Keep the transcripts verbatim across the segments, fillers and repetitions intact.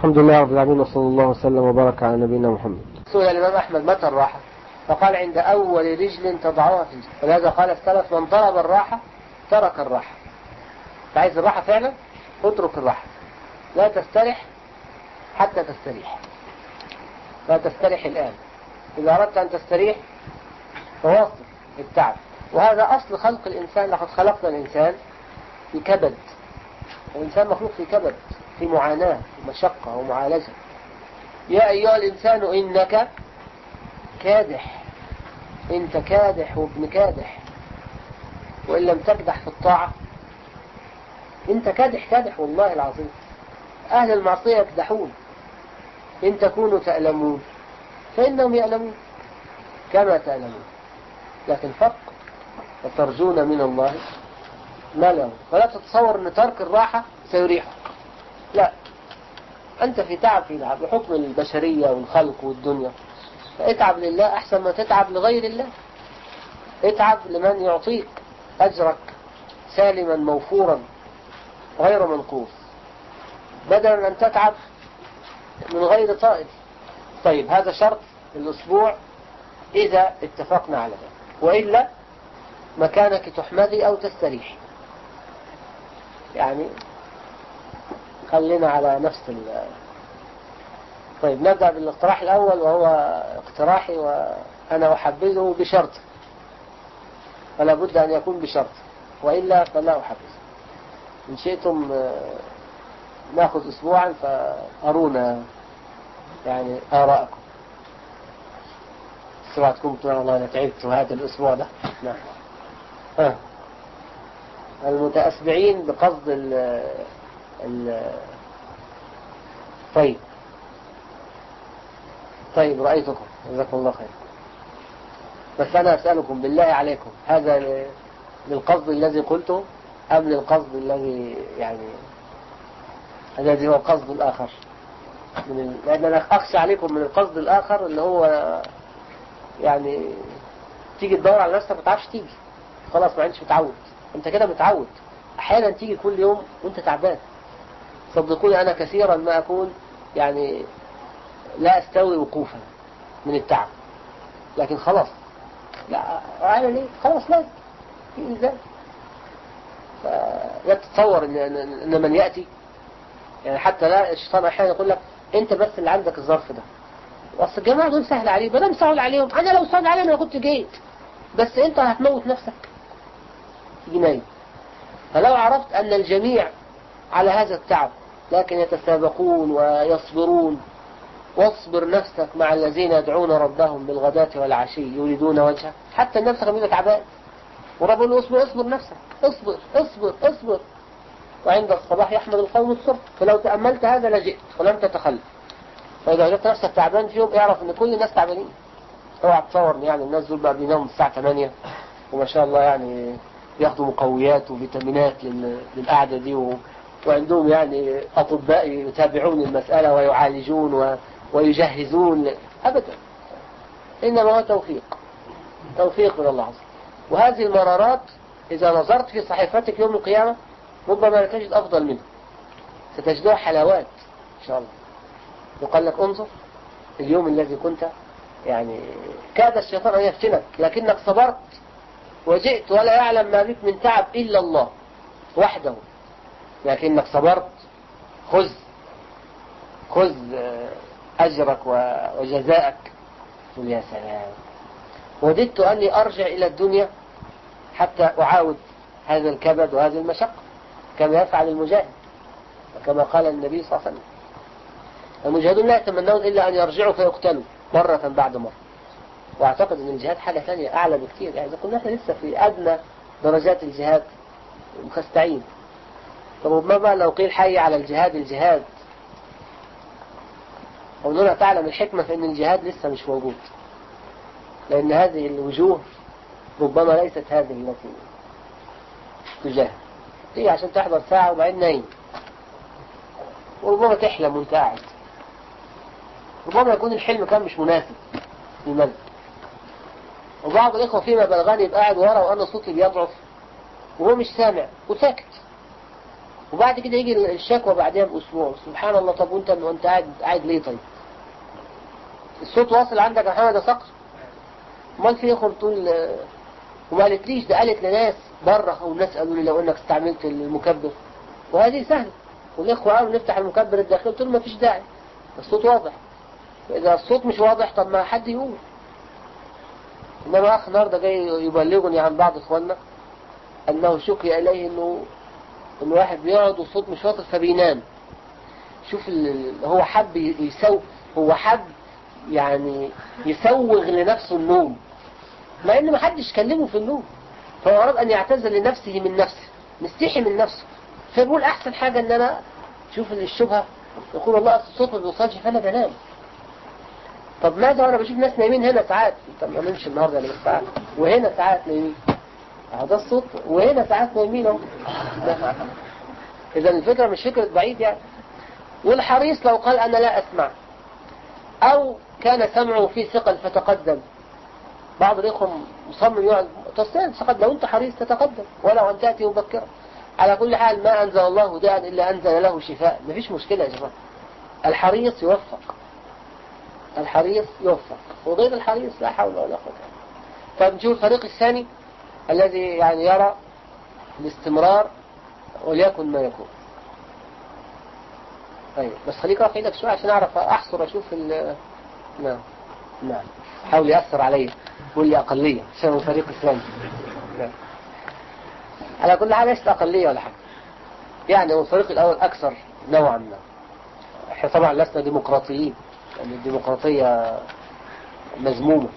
الحمد لله رب العالمين، وصلى الله وسلم وبارك على نبينا محمد. سئل الإمام أحمد متى الراحة؟ فقال عند أول رجل تضعها في الجنة. ولهذا قال السلف من طلب الراحة ترك الراحة. عايز الراحة فعلا اترك الراحة، لا تسترح حتى تستريح، لا تسترح الآن. إذا أردت أن تستريح فواصل التعب. وهذا أصل خلق الإنسان. لقد خلقنا الإنسان في كبد. الإنسان مخلوق في كبد، في معاناة ومشقة ومعالجة. يا أيها الإنسان إنك كادح، أنت كادح وابن كادح، وإن لم تكدح في الطاعة أنت كادح كادح والله العظيم. أهل المعصية يكدحون. إن تكونوا تألمون فإنهم يألمون كما تألمون، لكن فرق وترجون من الله ما له. فلا تتصور أن ترك الراحة سيريحك، لا، أنت في تعب في تعب بحكم البشرية والخلق والدنيا. فاتعب لله أحسن ما تتعب لغير الله. اتعب لمن يعطيك أجرك سالما موفورا غير منقوص، بدلا من أن تتعب من غير طائل. طيب هذا شرط الأسبوع إذا اتفقنا على ذلك، وإلا مكانك تحمدي أو تستريح. يعني خلينا على نفس ال طيب نبدأ بالاقتراح الأول، وهو اقتراحي وأنا أحبذه بشرط، فلا بد أن يكون بشرط، وإلا فلا أحبذه. إن شئتم نأخذ أسبوعا فأرونا يعني آراءكم. سمعتكم تقول والله أنا تعبت هذا الأسبوع ده. نعم. ها. المتأسبعين بقصد ال ال طيب طيب رأيتكم، جزاكم الله خير. بس أنا أسألكم بالله عليكم، هذا للقصد الذي قلته أم للقصد الذي يعني الذي هو القصد الآخر؟ من لأن أنا أخشى عليكم من القصد الآخر اللي هو يعني تيجي تدور على نفسك ما تعرفش تيجي، خلاص ما عندش متعود. أنت كده متعود، أحيانا تيجي كل يوم وأنت تعبان. صدقوني أنا كثيرا ما أكون يعني لا أستوي وقوفا من التعب، لكن خلاص لا أعمل ليه، خلاص لا في إنزال. لا تتصور إن, إن من يأتي يعني حتى لا الشيطان أحيانا يقول لك أنت بس اللي عندك الظرف ده، وأصل الجماعة دول سهل عليهم، بدل سهل عليهم أنا لو سهل عليهم أنا كنت جيت، بس أنت هتموت نفسك جناية. فلو عرفت أن الجميع على هذا التعب لكن يتسابقون ويصبرون، واصبر نفسك مع الذين يدعون ربهم بالغداة والعشي يريدون وجهه. حتى نفسك من تعبان ورب يقول اصبر اصبر نفسك، اصبر اصبر اصبر، وعند الصباح يحمد القوم الصبح. فلو تأملت هذا لجئت ولم تتخلف. فإذا وجدت نفسك تعبان في يوم اعرف ان كل الناس تعبانين. اوعى تصور يعني الناس دول بقى بيناموا الساعة ثمانية وما شاء الله يعني ياخدوا مقويات وفيتامينات للقعدة دي و... وعندهم يعني أطباء يتابعون المسألة ويعالجون و... ويجهزون. أبدا، إنما هو توفيق، توفيق من الله عز وجل. وهذه المرارات إذا نظرت في صحيفتك يوم القيامة ربما لا تجد أفضل منها، ستجدها حلاوات إن شاء الله. يقال لك انظر اليوم الذي كنت يعني كاد الشيطان أن يفتنك لكنك صبرت وجئت ولا يعلم ما بك من تعب إلا الله وحده، لكنك صبرت. خذ خذ أجرك وجزاءك. قل يا سلام، وددت أني أرجع إلى الدنيا حتى أعاود هذا الكبد وهذه المشقة كما يفعل المجاهد، وكما قال النبي صلى الله عليه وسلم المجاهدون لا يتمنون إلا أن يرجعوا فيقتلوا مرة بعد مرة. وأعتقد أن الجهاد حاجة ثانية أعلى بكثير. يعني إذا كنا احنا لسه في أدنى درجات الجهاد مخستعين، فربما لو قيل حي على الجهاد الجهاد ونرى تعلم الحكمة في أن الجهاد لسه مش موجود، لأن هذه الوجوه ربما ليست هذه التي تجاهد. تيجي عشان تحضر ساعة وبعدين نايم، وربما تحلم وانت قاعد، ربما يكون الحلم كان مش مناسب للملك. وبعض الإخوة فيما بلغاني يبقى قاعد ورا وأنا صوتي بيضعف وهو مش سامع وساكت، وبعد كده يجي الشكوى بعدها بأسبوع. سبحان الله. طب وانت وانت قاعد قاعد ليه طيب؟ الصوت واصل عندك يا محمد صقر؟ امال في ايه خرطول؟ وما قالتليش، ده قالت لناس بره، والناس قالوا لي لو انك استعملت المكبر، وهذه سهله. والاخوه قالوا نفتح المكبر الداخلي، قلت لهم ما فيش داعي، الصوت واضح. اذا الصوت مش واضح طب ما حد يقول. انما اخ النهارده جاي يبلغني عن بعض اخواننا انه شكي اليه انه ان واحد بيقعد والصوت مش واضح فبينام. شوف ال... هو حب يسو هو حب يعني يسوغ لنفسه النوم، مع ان ما حدش كلمه في النوم، فهو أراد أن يعتذر لنفسه من نفسه، مستحي من نفسه، فيقول أحسن حاجة أن أنا شوف الشبهة، يقول والله أصل الصوت ما بيوصلش فأنا بنام. طب ماذا وأنا بشوف ناس نايمين هنا ساعات، طب ما نمشي النهاردة أنا ساعات، وهنا ساعات نايمين، هذا الصوت، وهنا ساعات نايمين أهو. إذا الفكرة مش فكرة بعيد يعني. والحريص لو قال أنا لا أسمع، أو كان سمعه في ثقل فتقدم. بعض الإخوة مصمم يقعد تستقد، لو أنت حريص تتقدم ولو أن تأتي مبكرا. على كل حال ما أنزل الله داء إلا أنزل له شفاء، مفيش مشكلة يا جماعة. الحريص يوفق، الحريص يوفق، وغير الحريص لا حول ولا قوة. فنشوف الفريق الثاني الذي يعني يرى الاستمرار وليكن ما يكون. طيب بس خليك أقف إيدك شوية عشان أعرف أحصر أشوف ال نعم نعم حاول يأثر علي، قول لي أقلية عشان الفريق الثاني. نعم. على كل حال ليست أقلية ولا حاجة، يعني الفريق الأول أكثر نوعا ما. احنا طبعا لسنا ديمقراطيين، يعني الديمقراطية مذمومة،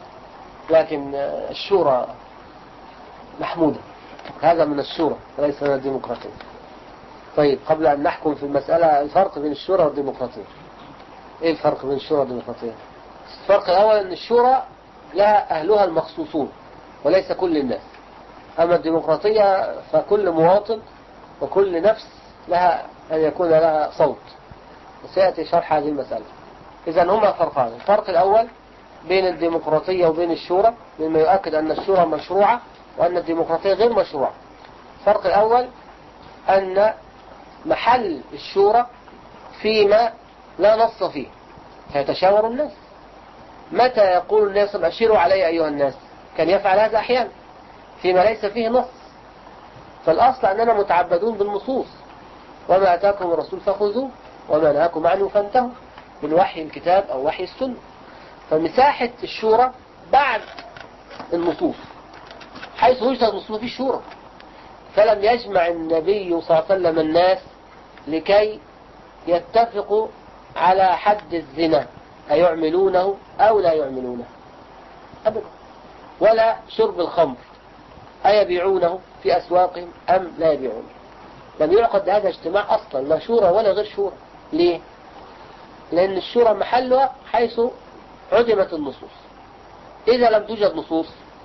لكن الشورى محمودة، هذا من الشورى وليس من الديمقراطية. طيب قبل أن نحكم في المسألة، الفرق بين الشورى والديمقراطية. إيه الفرق بين الشورى والديمقراطية؟ الفرق الأول أن الشورى لها أهلها المخصوصون وليس كل الناس، أما الديمقراطية فكل مواطن وكل نفس لها أن يكون لها صوت، وسيأتي شرح هذه المسألة. إذن هما فرقان. الفرق الأول بين الديمقراطية وبين الشورى، مما يؤكد أن الشورى مشروعة وأن الديمقراطية غير مشروعة. الفرق الأول أن محل الشورى فيما لا نص فيه، فيتشاور الناس. متى يقول الناس أشيروا علي أيها الناس؟ كان يفعل هذا أحيانا فيما ليس فيه نص. فالأصل أننا متعبدون بالنصوص، وما أتاكم الرسول فخذوه وما نهاكم عنه فانتهوا، من وحي الكتاب أو وحي السنة. فمساحة الشورى بعد النصوص، حيث وجدت النصوص في الشورى. فلم يجمع النبي صلى الله عليه وسلم الناس لكي يتفقوا على حد الزنا، أيعملونه أو لا يعملونه أبدا، ولا شرب الخمر أيبيعونه في أسواقهم أم لا يبيعونه. لم يعقد هذا اجتماع أصلا، لا شورى ولا غير شورى. ليه؟ لأن الشورى محلها حيث عدمت النصوص. إذا لم توجد نصوص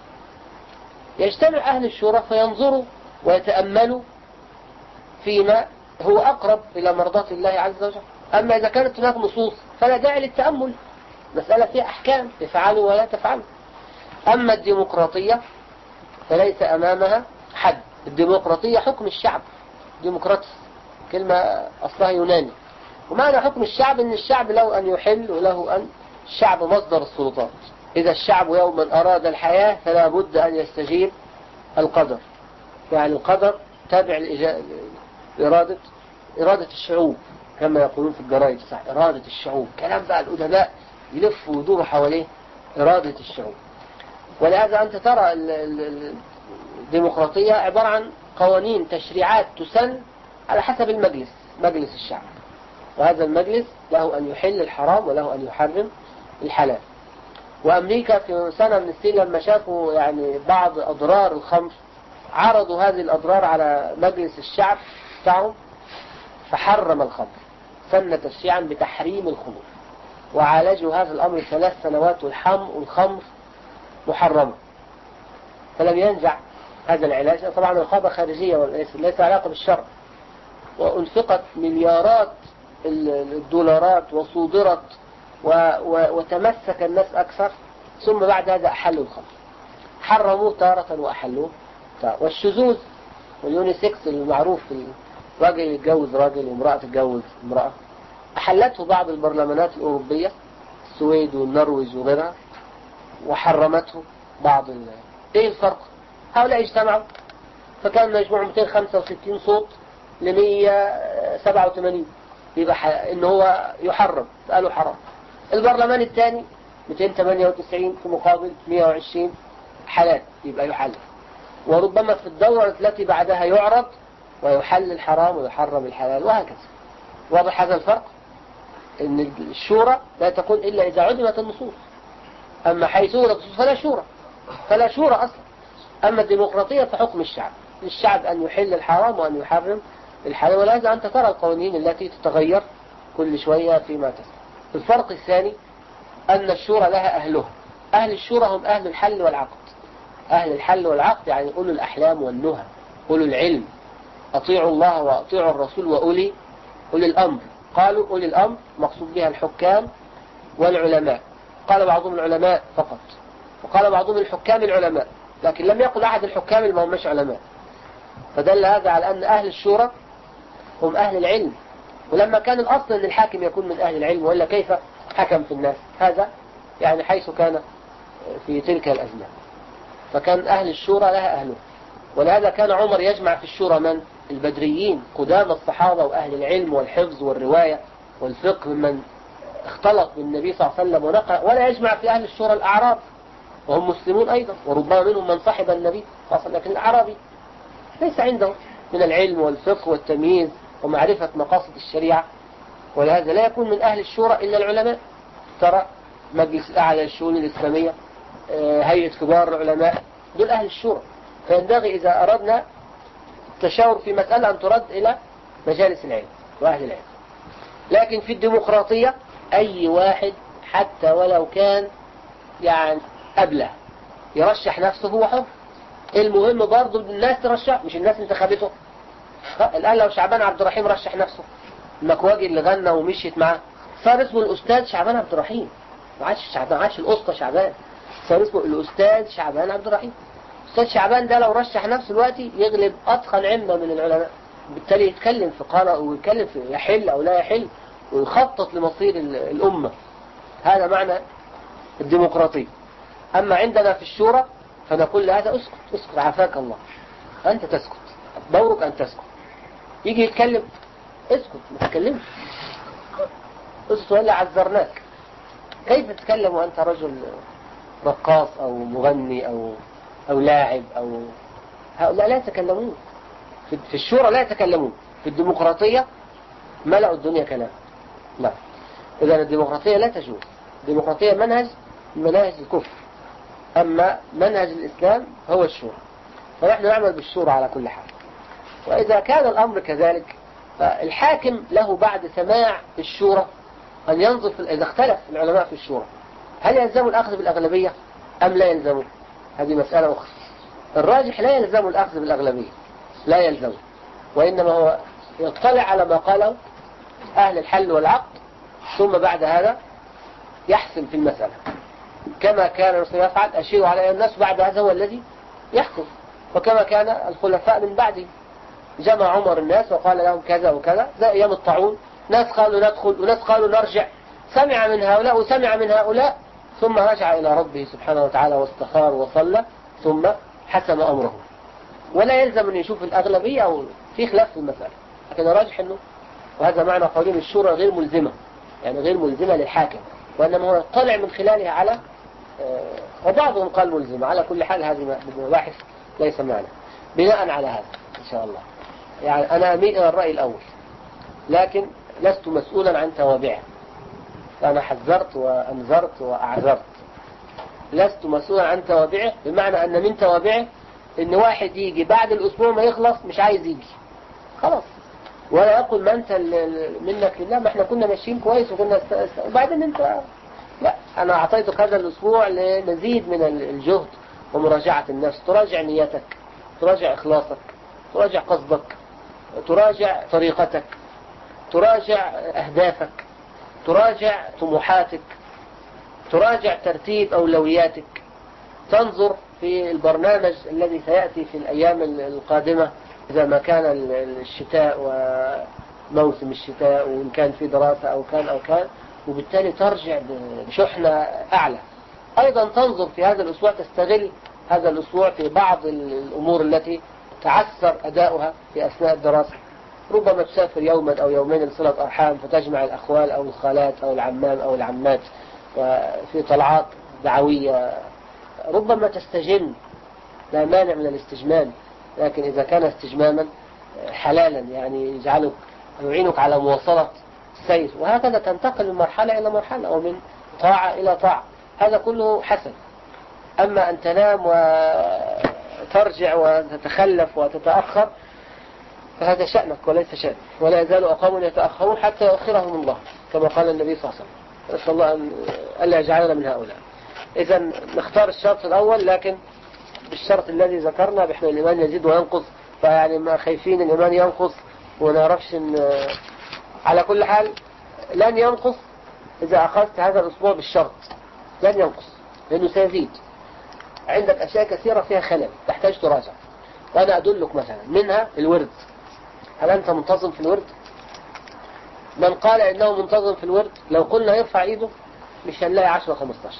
يجتمع أهل الشورى فينظروا ويتأملوا فيما هو أقرب إلى مرضاة الله عز وجل. أما إذا كانت هناك نصوص فلا داعي للتأمل، مسألة فيها أحكام تفعلوا ولا تفعلوا. أما الديمقراطية فليس أمامها حد. الديمقراطية حكم الشعب، ديمقراطس كلمة أصلها يوناني، ومعنى حكم الشعب أن الشعب له أن يحل وله أن الشعب مصدر السلطات. إذا الشعب يوما أراد الحياة فلا بد أن يستجيب القدر، يعني القدر تابع لإرادة إرادة الشعوب كما يقولون في الجرائد، صح، إرادة الشعوب. كلام بقى الأدباء يلفوا ويدوروا حواليه إرادة الشعوب. ولهذا أنت ترى الديمقراطية عبارة عن قوانين تشريعات تسن على حسب المجلس، مجلس الشعب، وهذا المجلس له أن يحل الحرام وله أن يحرم الحلال. وأمريكا في سنة من السنين لما شافوا يعني بعض أضرار الخمر عرضوا هذه الأضرار على مجلس الشعب بتاعهم فحرم الخمر، سن تشريعا بتحريم الخمر، وعالجوا هذا الأمر ثلاث سنوات والخمر محرمة. فلم ينجع هذا العلاج، طبعا رقابة خارجية وليس ليس علاقة بالشرع، وأنفقت مليارات الدولارات وصودرت و و وتمسك الناس أكثر، ثم بعد هذا أحلوا الخمر، حرموه تارة وأحلوه تارة. والشذوذ واليونيسكس المعروف في راجل يتجوز راجل وامرأة تتجوز امرأة، أحلته بعض البرلمانات الأوروبية السويد والنرويج وغيرها، وحرمته بعض ال... ايه الفرق؟ هؤلاء اجتمعوا فكان مجموع مئتين وخمسة وستين صوت ل مئة وسبعة وثمانين، يبقى ح... ان هو يحرم، قالوا حرام. البرلمان الثاني مئتين وثمانية وتسعين في مقابل مئة وعشرين حلال، يبقى يحلل. وربما في الدورة التي بعدها يعرض ويحل الحرام ويحرم الحلال، وهكذا. واضح هذا الفرق؟ ان الشورى لا تكون الا اذا عدمت النصوص. اما حيث وجدت النصوص فلا شورى، فلا شورى اصلا. اما الديمقراطية فحكم الشعب، الشعب ان يحل الحرام وان يحرم الحلال. ولهذا انت ترى القوانين التي تتغير كل شوية فيما تسمع. الفرق الثاني ان الشورى لها اهلها. اهل الشورى هم اهل الحل والعقد. اهل الحل والعقد يعني اولو الاحلام والنهى، اولو العلم. اطيعوا الله واطيعوا الرسول واولي أولي الأمر. قالوا أولي الأمر مقصود بها الحكام والعلماء، قال بعضهم العلماء فقط، وقال بعضهم الحكام العلماء، لكن لم يقل أحد الحكام اللي ما همش علماء. فدل هذا على أن أهل الشورى هم أهل العلم. ولما كان الأصل أن الحاكم يكون من أهل العلم، وإلا كيف حكم في الناس؟ هذا يعني حيث كان في تلك الأزمان. فكان أهل الشورى لها أهله. ولهذا كان عمر يجمع في الشورى من؟ البدريين قدام الصحابة وأهل العلم والحفظ والرواية والفقه ممن اختلط بالنبي صلى الله عليه وسلم ونقل. ولا يجمع في أهل الشورى الأعراب وهم مسلمون أيضا، وربما منهم من صاحب النبي صلى الله عليه وسلم، لكن الأعرابي ليس عنده من العلم والفقه والتمييز ومعرفة مقاصد الشريعة. ولهذا لا يكون من أهل الشورى إلا العلماء. ترى مجلس الأعلى للشؤون الإسلامية، هيئة كبار العلماء، دول أهل الشورى. فينبغي إذا أردنا التشاور في مسألة أن ترد إلى مجالس العلم وأهل العلم. لكن في الديمقراطية أي واحد حتى ولو كان يعني أبله يرشح نفسه هو حر. المهم برضه الناس ترشح، مش الناس انتخبته. الآن لو شعبان عبد الرحيم رشح نفسه، المكواجي اللي غنى ومشيت معاه صار اسمه الأستاذ شعبان عبد الرحيم، ما عادش شعبان، ما عادش الأسطى شعبان، صار اسمه الأستاذ شعبان عبد الرحيم. أستاذ شعبان ده لو رشح نفسه دلوقتي يغلب أتقن عمة من العلماء، بالتالي يتكلم في قراءة ويتكلم في يحل أو لا يحل ويخطط لمصير الأمة. هذا معنى الديمقراطية. أما عندنا في الشورى فنقول لهذا اسكت اسكت عافاك الله، أنت تسكت، دورك أن تسكت. يجي يتكلم اسكت ما تتكلمش، اسكت وإلا عذرناك. كيف تتكلم وأنت رجل رقاص أو مغني أو أو لاعب أو هؤلاء لا يتكلمون في الشورى، لا يتكلمون. في الديمقراطية ملأوا الدنيا كلام. لا، إذا الديمقراطية لا تجوز. الديمقراطية منهج من مناهج الكفر، أما منهج الإسلام هو الشورى، فنحن نعمل بالشورى على كل حال. وإذا كان الأمر كذلك فالحاكم له بعد سماع الشورى أن ينظر في إذا اختلف العلماء في الشورى هل يلزم الأخذ بالأغلبية أم لا يلزم. هذه مسألة أخرى. الراجح لا يلزم الأخذ بالأغلبية، لا يلزم، وإنما هو يطلع على ما قاله أهل الحل والعقد، ثم بعد هذا يحسم في المسألة كما كان الرسول يفعل. أشيروا على الناس، بعد هذا هو الذي يحكم. وكما كان الخلفاء من بعده، جمع عمر الناس وقال لهم كذا وكذا، زي أيام الطاعون، ناس قالوا ندخل وناس قالوا نرجع، سمع من هؤلاء وسمع من هؤلاء، ثم رجع إلى ربه سبحانه وتعالى واستخار وصلى ثم حسم أمره. ولا يلزم أن يشوف الأغلبية أو في خلاف في المسألة، لكن الراجح أنه، وهذا معنى قولين الشورى غير ملزمة، يعني غير ملزمة للحاكم، وإنما هو يطلع من خلالها على آه وبعضهم قال ملزمة. على كل حال هذه مباحث ليس معنا. بناء على هذا إن شاء الله يعني أنا أميل إلى الرأي الأول، لكن لست مسؤولا عن توابعه. فأنا حذرت وأنذرت وأعذرت، لست مسؤولا عن توابعه، بمعنى أن من توابعه إن واحد يجي بعد الأسبوع ما يخلص مش عايز يجي خلاص، ولا يقول ما أنت منك لله، ما احنا كنا ماشيين كويس وكنا است... است... وبعدين أنت لا، أنا أعطيتك هذا الأسبوع لمزيد من الجهد ومراجعة النفس، تراجع نيتك، تراجع إخلاصك، تراجع قصدك، تراجع طريقتك، تراجع أهدافك، تراجع طموحاتك، تراجع ترتيب أولوياتك، تنظر في البرنامج الذي سيأتي في الأيام القادمة إذا ما كان الشتاء وموسم الشتاء وإن كان في دراسة أو كان أو كان، وبالتالي ترجع بشحنة أعلى. أيضا تنظر في هذا الأسبوع، تستغل هذا الأسبوع في بعض الأمور التي تعثر أداؤها في أثناء الدراسة. ربما تسافر يوما أو يومين لصلة أرحام، فتجمع الأخوال أو الخالات أو العمام أو العمات وفي طلعات دعوية. ربما تستجم، لا مانع من الاستجمام، لكن إذا كان استجماما حلالا يعني يجعلك يعينك على مواصلة السير، وهكذا تنتقل من مرحلة إلى مرحلة أو من طاعة إلى طاعة، هذا كله حسن. أما أن تنام وترجع وتتخلف وتتأخر فهذا شأنك وليس شأنك، ولا يزال أقوم يتأخرون حتى يؤخرهم الله كما قال النبي صلى الله عليه وسلم. نسأل الله أن ألا يجعلنا من هؤلاء. إذا نختار الشرط الأول، لكن بالشرط الذي ذكرنا، بحيث الإيمان يزيد وينقص، فيعني ما خايفين الإيمان ينقص ونعرفش إن على كل حال لن ينقص إذا أخذت هذا الأسبوع بالشرط، لن ينقص لأنه سيزيد. عندك أشياء كثيرة فيها خلل تحتاج تراجع، وأنا أدلك مثلا منها الورد. هل أنت منتظم في الورد؟ من قال إنه منتظم في الورد لو قلنا يرفع إيده مش هنلاقي عشرة خمستاشر،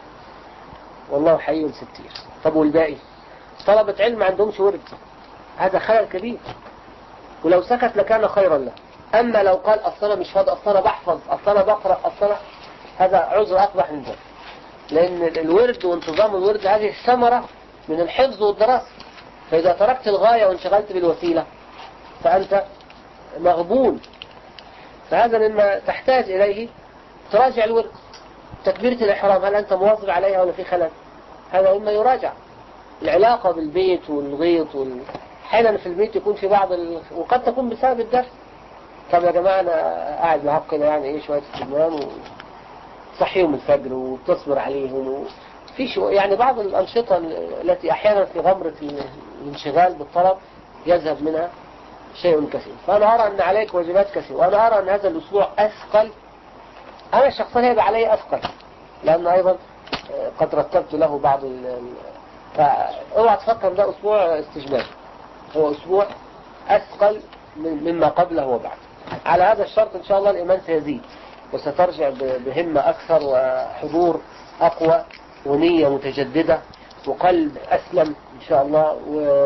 والله حي ستير. طب والباقي؟ طلبة علم ما عندهمش ورد، هذا خلل كبير، ولو سكت لكان خيرا له. أما لو قال أصلا مش فاضي، أصلا بحفظ، أصلا بقرأ، أصلا، هذا عذر أقبح من ذلك، لأن الورد وانتظام الورد هذه ثمرة من الحفظ والدراسة. فإذا تركت الغاية وانشغلت بالوسيلة فأنت مغبون. فهذا مما تحتاج إليه، تراجع الورد. تكبيرة الإحرام هل أنت مواظب عليها ولا في خلل؟ هذا مما يراجع. العلاقة بالبيت والغيط وال... حينا في البيت يكون في بعض ال... وقد تكون بسبب الدرس. طب يا جماعة أنا قاعد معاكم كده يعني إيه شوية استجمام وصحيهم الفجر وتصبر عليهم في شو يعني بعض الأنشطة التي أحيانا في غمرة الانشغال بالطلب يذهب منها شيء كثير. فأنا أرى أن عليك واجبات كثيرة، وأنا أرى أن هذا الأسبوع أثقل. أنا شخصيا هيبقى علي أثقل، لأن أيضا قد رتبت له بعض ال... فأوعى تفكر ده أسبوع استجمام، هو أسبوع أثقل مما قبله وبعد. على هذا الشرط إن شاء الله الإيمان سيزيد، وسترجع بهمة أكثر وحضور أقوى ونية متجددة وقلب أسلم إن شاء الله،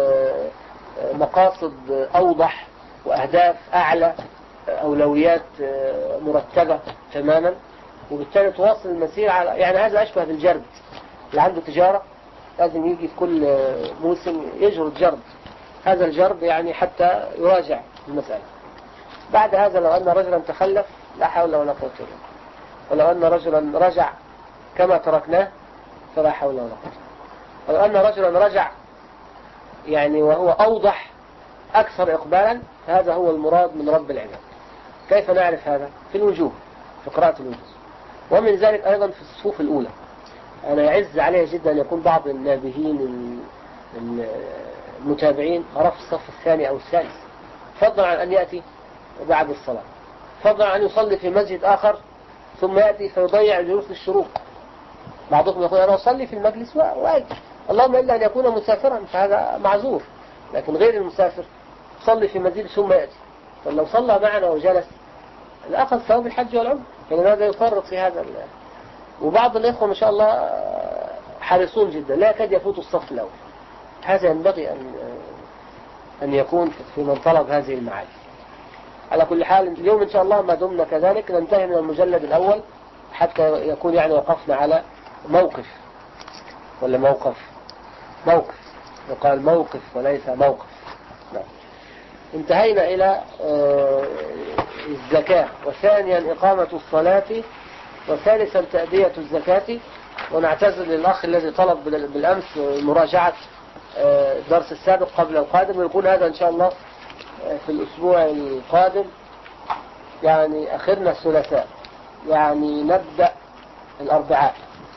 ومقاصد أوضح وأهداف أعلى، أولويات مرتبة تماما، وبالتالي تواصل المسير على يعني هذا أشبه بالجرد. اللي عنده تجارة لازم يجي في كل موسم يجرد جرد، هذا الجرد يعني حتى يراجع المسألة. بعد هذا لو أن رجلا تخلف لا حول ولا قوة إلا بالله، ولو أن رجلا رجع كما تركناه فلا حول ولا قوة. ولو أن رجلا رجع يعني وهو أوضح أكثر إقبالا، فهذا هو المراد من رب العباد. كيف نعرف هذا؟ في الوجوه، في قراءة الوجوه، ومن ذلك أيضا في الصفوف الأولى. أنا يعز عليه جدا أن يكون بعض النابهين المتابعين أرى في الصف الثاني أو الثالث، فضلا عن أن يأتي بعد الصلاة، فضلا عن أن يصلي في مسجد آخر ثم يأتي فيضيع الجلوس للشروق. بعضكم يقول أنا أصلي في المجلس وأجي، اللهم إلا أن يكون مسافرا فهذا معذور، لكن غير المسافر صلي في مسجد ثم يأتي. فلو صلى معنا وجلس لأخذ ثواب الحج والعمر، فلماذا يفرط في هذا؟ وبعض الإخوة ما شاء الله حريصون جدا لا يكاد يفوتوا الصف الأول. هذا ينبغي أن أن يكون في من طلب هذه المعاني. على كل حال اليوم إن شاء الله ما دمنا كذلك ننتهي من المجلد الأول حتى يكون يعني وقفنا على موقف ولا موقف موقف يقال موقف وليس موقف. لا. انتهينا إلى الزكاة، وثانيا إقامة الصلاة، وثالثا تأدية الزكاة. ونعتذر للأخ الذي طلب بالأمس مراجعة الدرس السابق قبل القادم، ويكون هذا إن شاء الله في الأسبوع القادم، يعني أخرنا الثلاثاء، يعني نبدأ الأربعاء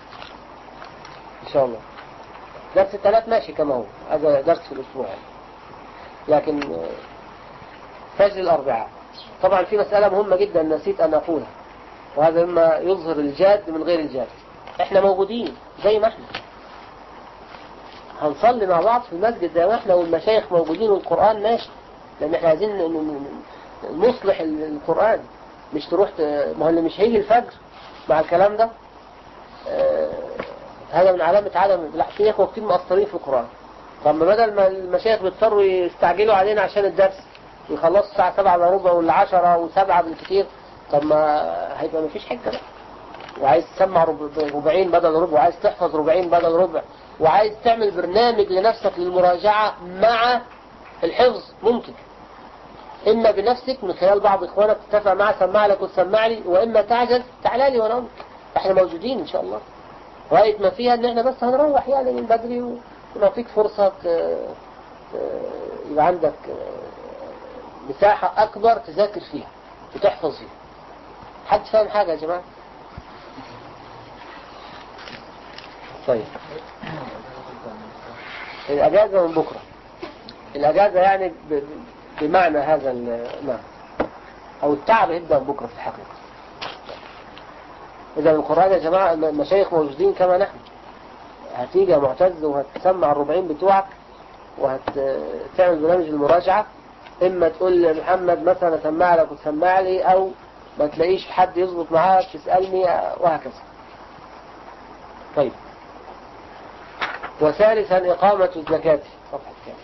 إن شاء الله. درس الثلاث ماشي كما هو، هذا درس في الأسبوع، لكن فجر الأربعاء. طبعا في مسألة مهمة جدا نسيت أن أقولها، وهذا مما يظهر الجاد من غير الجاد. احنا موجودين زي ما احنا، هنصلي مع بعض في المسجد زي ما احنا والمشايخ موجودين والقرآن ماشي، لأن احنا عايزين نصلح القرآن، مش تروح ت... ما هو اللي مش هيجي الفجر مع الكلام ده آه... هذا من علامة عدم. لا، في اخوة كتير مقصرين في القرآن. طب بدل ما المشايخ بيضطروا يستعجلوا علينا عشان الدرس ويخلصوا الساعة سبعة الا ربع ولا عشرة وسبعة بالكتير، طب ما هيبقى ما فيش حاجة بقى. وعايز تسمع ربعين بدل ربع، وعايز تحفظ ربعين بدل ربع، وعايز تعمل برنامج لنفسك للمراجعة مع الحفظ، ممكن إما بنفسك من خلال بعض إخوانك تتفق معه سمع لك وتسمع لي، وإما تعجز تعالى لي وأنا احنا موجودين إن شاء الله. غاية ما فيها إن احنا بس هنروح يعني من بدري ونعطيك فرصة يبقى عندك مساحة أكبر تذاكر فيها وتحفظ فيها. حد فاهم حاجة يا جماعة؟ طيب الأجازة من بكرة، الأجازة يعني بمعنى هذا المعنى أو التعب يبدأ من بكرة في الحقيقة. إذا القرآن يا جماعة المشايخ موجودين كما نحن، هتيجي يا معتز وهتسمع الربعين بتوعك وهتعمل برنامج المراجعة، إما تقول لمحمد مثلا سمع لك وتسمع لي، أو ما تلاقيش حد يظبط معاك تسألني وهكذا. طيب وثالثا إقامة الزكاة. صفحة كام؟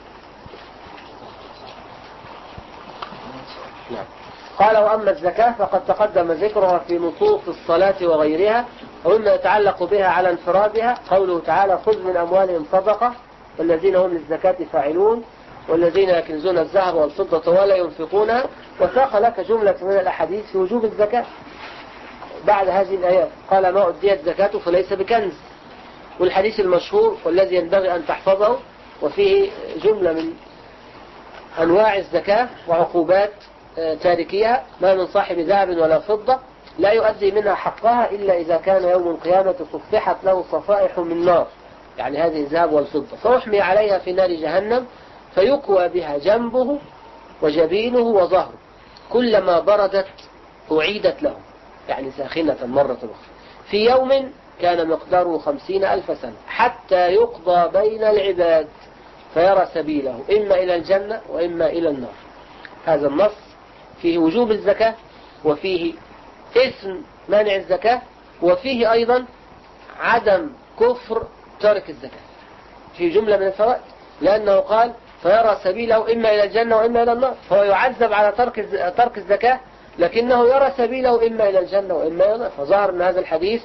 نعم. قال وأما الزكاة فقد تقدم ذكرها في نصوص الصلاة وغيرها، ومما يتعلق بها على انفرادها قوله تعالى خذ من أموالهم صدقة والذين هم للزكاة فاعلون والذين يكنزون الذهب والفضة ولا ينفقونها، وساق لك جملة من الأحاديث في وجوب الزكاة بعد هذه الآيات. قال ما أديت زكاته فليس بكنز، والحديث المشهور والذي ينبغي أن تحفظه، وفيه جملة من أنواع الزكاة وعقوبات تاركيها: ما من صاحب ذهب ولا فضة لا يؤدي منها حقها إلا إذا كان يوم القيامة صفحت له صفائح من نار، يعني هذه الذهب والفضة، فأحمي عليها في نار جهنم فيقوى بها جنبه وجبينه وظهره، كلما بردت أعيدت له، يعني ساخنة مرة أخرى، في يوم كان مقداره خمسين ألف سنة، حتى يقضى بين العباد فيرى سبيله إما إلى الجنة وإما إلى النار. هذا النص فيه وجوب الزكاة، وفيه اسم مانع الزكاة، وفيه أيضا عدم كفر تارك الزكاة في جملة من الفوائد، لأنه قال فيرى سبيله إما إلى الجنة وإما إلى النار، فهو يعذب على ترك ترك الزكاة لكنه يرى سبيله إما إلى الجنة وإما إلى النار. فظهر أن هذا الحديث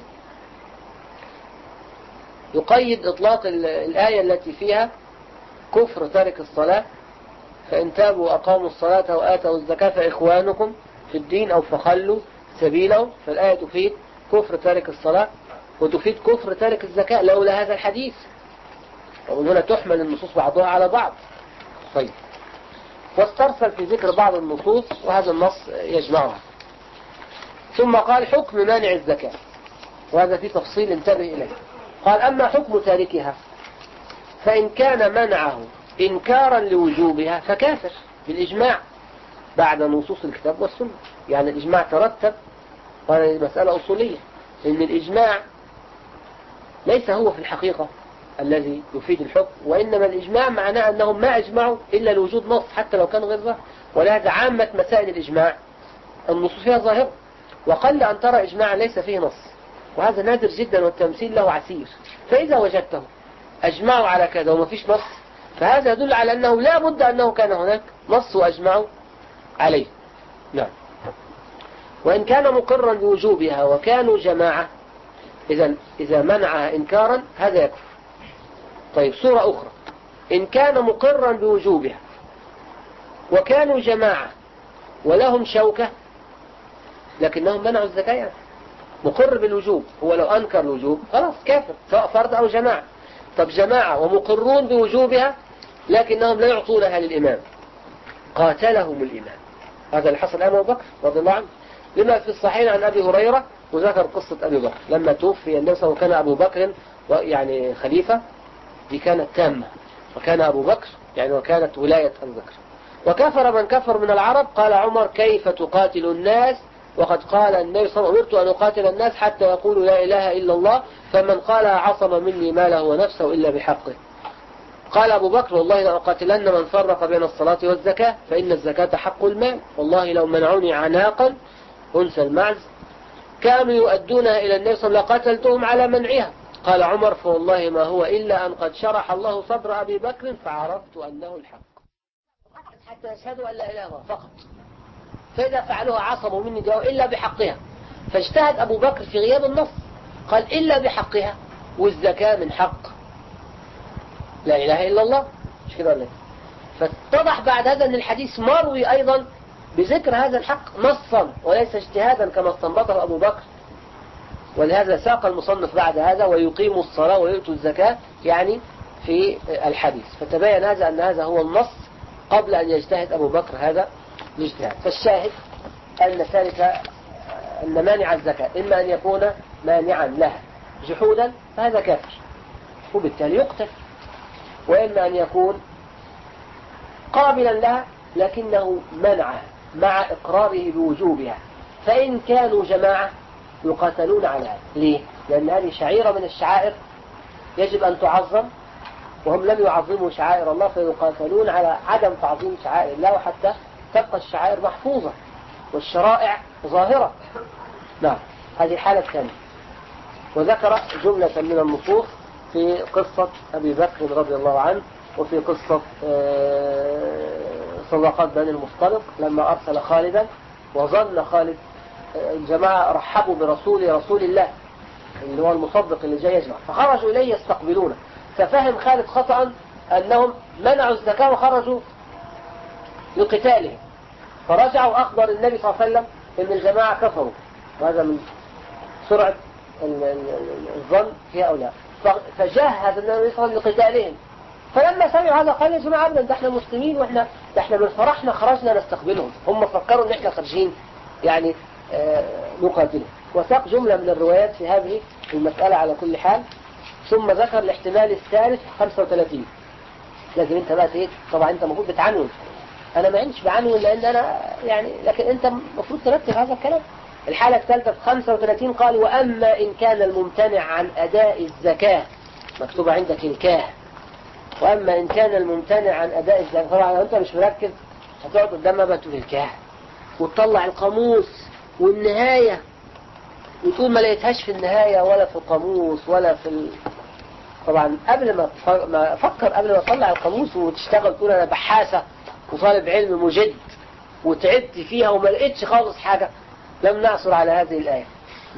يقيد إطلاق الآية التي فيها كفر تارك الصلاة، فإن تابوا وأقاموا الصلاة وآتوا الزكاة فإخوانكم في الدين أو فخلوا سبيله، فالآية تفيد كفر تارك الصلاة وتفيد كفر تارك الزكاة لولا هذا الحديث، ومن هنا تحمل النصوص بعضها على بعض. طيب واسترسل في ذكر بعض النصوص وهذا النص يجمعها، ثم قال حكم مانع الزكاة، وهذا في تفصيل انتبه إليه. قال أما حكم تاركها فإن كان منعه إنكارا لوجوبها فكافر بالإجماع بعد نصوص الكتاب والسنة. يعني الإجماع ترتب، وهذه مسألة أصولية، إن الإجماع ليس هو في الحقيقة الذي يفيد الحكم، وإنما الإجماع معناه أنهم ما أجمعوا إلا لوجود نص حتى لو كان غير ظاهر. ولهذا عامة مسائل الإجماع النصوص فيها ظاهرة، وقل أن ترى إجماعا ليس فيه نص، وهذا نادر جدا والتمثيل له عسير. فإذا وجدته أجمعوا على كذا وما فيش نص، فهذا يدل على أنه لا بد أنه كان هناك نص وأجمعوا عليه. نعم. وإن كان مقرا بوجوبها وكانوا جماعة، إذا إذا منعها إنكارا هذا يكفر. طيب صورة أخرى: إن كان مقرا بوجوبها وكانوا جماعة ولهم شوكة لكنهم منعوا الزكاة، يعني مقر بالوجوب، هو لو أنكر الوجوب خلاص كافر سواء فرد أو جماعة. طب جماعة ومقرون بوجوبها لكنهم لا يعطونها للإمام، قاتلهم الإمام. هذا اللي حصل أمام أبو بكر رضي الله عنه، لما في الصحيح عن أبي هريرة، وذكر قصة أبي بكر لما توفي النبي صلى الله عليه وسلم وكان أبو بكر يعني خليفة، دي كانت تامة، وكان أبو بكر يعني وكانت ولاية أبو بكر. وكفر من كفر من العرب. قال عمر كيف تقاتل الناس وقد قال النبي صلى الله عليه وسلم أمرت أن أقاتل الناس حتى يقولوا لا إله إلا الله، فمن قالها عصم مني ماله ونفسه إلا بحقه. قال أبو بكر والله لأقاتلن من فرق بين الصلاة والزكاة فإن الزكاة حق المال، والله لو منعوني عناقا أنثى المعز كانوا يؤدونها إلى النبي صلى الله عليه وسلم لقاتلتهم على منعها. قال عمر فوالله ما هو إلا أن قد شرح الله صدر أبي بكر فعرفت أنه الحق حتى يشهدوا أن لا إله إلا الله فقط، فإذا فعلوها عصموا مني دعوا إلا بحقها. فاجتهد أبو بكر في غياب النص قال إلا بحقها، والزكاة من حق لا إله إلا الله، مش كده ولا؟ فاتضح بعد هذا أن الحديث مروي أيضا بذكر هذا الحق نصا وليس اجتهادا كما استنبطه أبو بكر. ولهذا ساق المصنف بعد هذا ويقيموا الصلاة ويؤتوا الزكاة يعني في الحديث، فتبين هذا أن هذا هو النص قبل أن يجتهد أبو بكر هذا الاجتهاد. فالشاهد أن تارك أن مانع الزكاة إما أن يكون مانعا لها جحودا فهذا كافر وبالتالي يقتل، وإما أن يكون قابلا لها لكنه منعها مع إقراره بوجوبها، فإن كانوا جماعة يقاتلون على هذا. ليه؟ لأن هذه شعيرة من الشعائر يجب أن تعظم، وهم لم يعظموا شعائر الله فيقاتلون على عدم تعظيم شعائر الله، وحتى تبقى الشعائر محفوظة والشرائع ظاهرة. نعم، هذه الحالة الثانية. وذكر جملة من النصوص في قصة أبي بكر رضي الله عنه، وفي قصة صدقات بني المصطلق لما أرسل خالدا وظن خالد الجماعة رحبوا برسول رسول الله اللي هو المصدق اللي جاي يجمع، فخرجوا إليه يستقبلونه، ففهم خالد خطأ أنهم منعوا الزكاة وخرجوا لقتالهم، فرجعوا أخبر النبي صلى الله عليه وسلم أن الجماعة كفروا، وهذا من سرعة الظن في هؤلاء، فجهز النبي صلى الله عليه وسلم لقتالهم. فلما سمعوا هذا قال يا جماعة ابدا ده احنا مسلمين واحنا ده احنا من فرحنا خرجنا نستقبلهم، هم فكروا ان احنا خارجين يعني آه نقاتلهم. وساق جملة من الروايات في هذه المسألة على كل حال. ثم ذكر الاحتمال الثالث خمسة وثلاثين. لازم انت بقى ايه، طبعا انت المفروض بتعنون، انا ما عنديش بعنون لان انا يعني، لكن انت المفروض ترتب هذا الكلام. الحالة الثالثة في خمسة وثلاثين قال واما ان كان الممتنع عن اداء الزكاة، مكتوبة عندك الكاه، واما ان كان الممتنع عن اداء الزكاة. طبعا لو انت مش مركز هتقعد قدام ما بتقول الكاه وتطلع القاموس والنهاية وتقول ما لقيتهاش في النهاية ولا في القاموس ولا في ال... طبعا قبل ما ما افكر قبل ما اطلع القاموس وتشتغل تقول انا بحاثة وطالب علم مجد وتعبت فيها وما لقيتش خالص حاجة، لم نعثر على هذه الآية.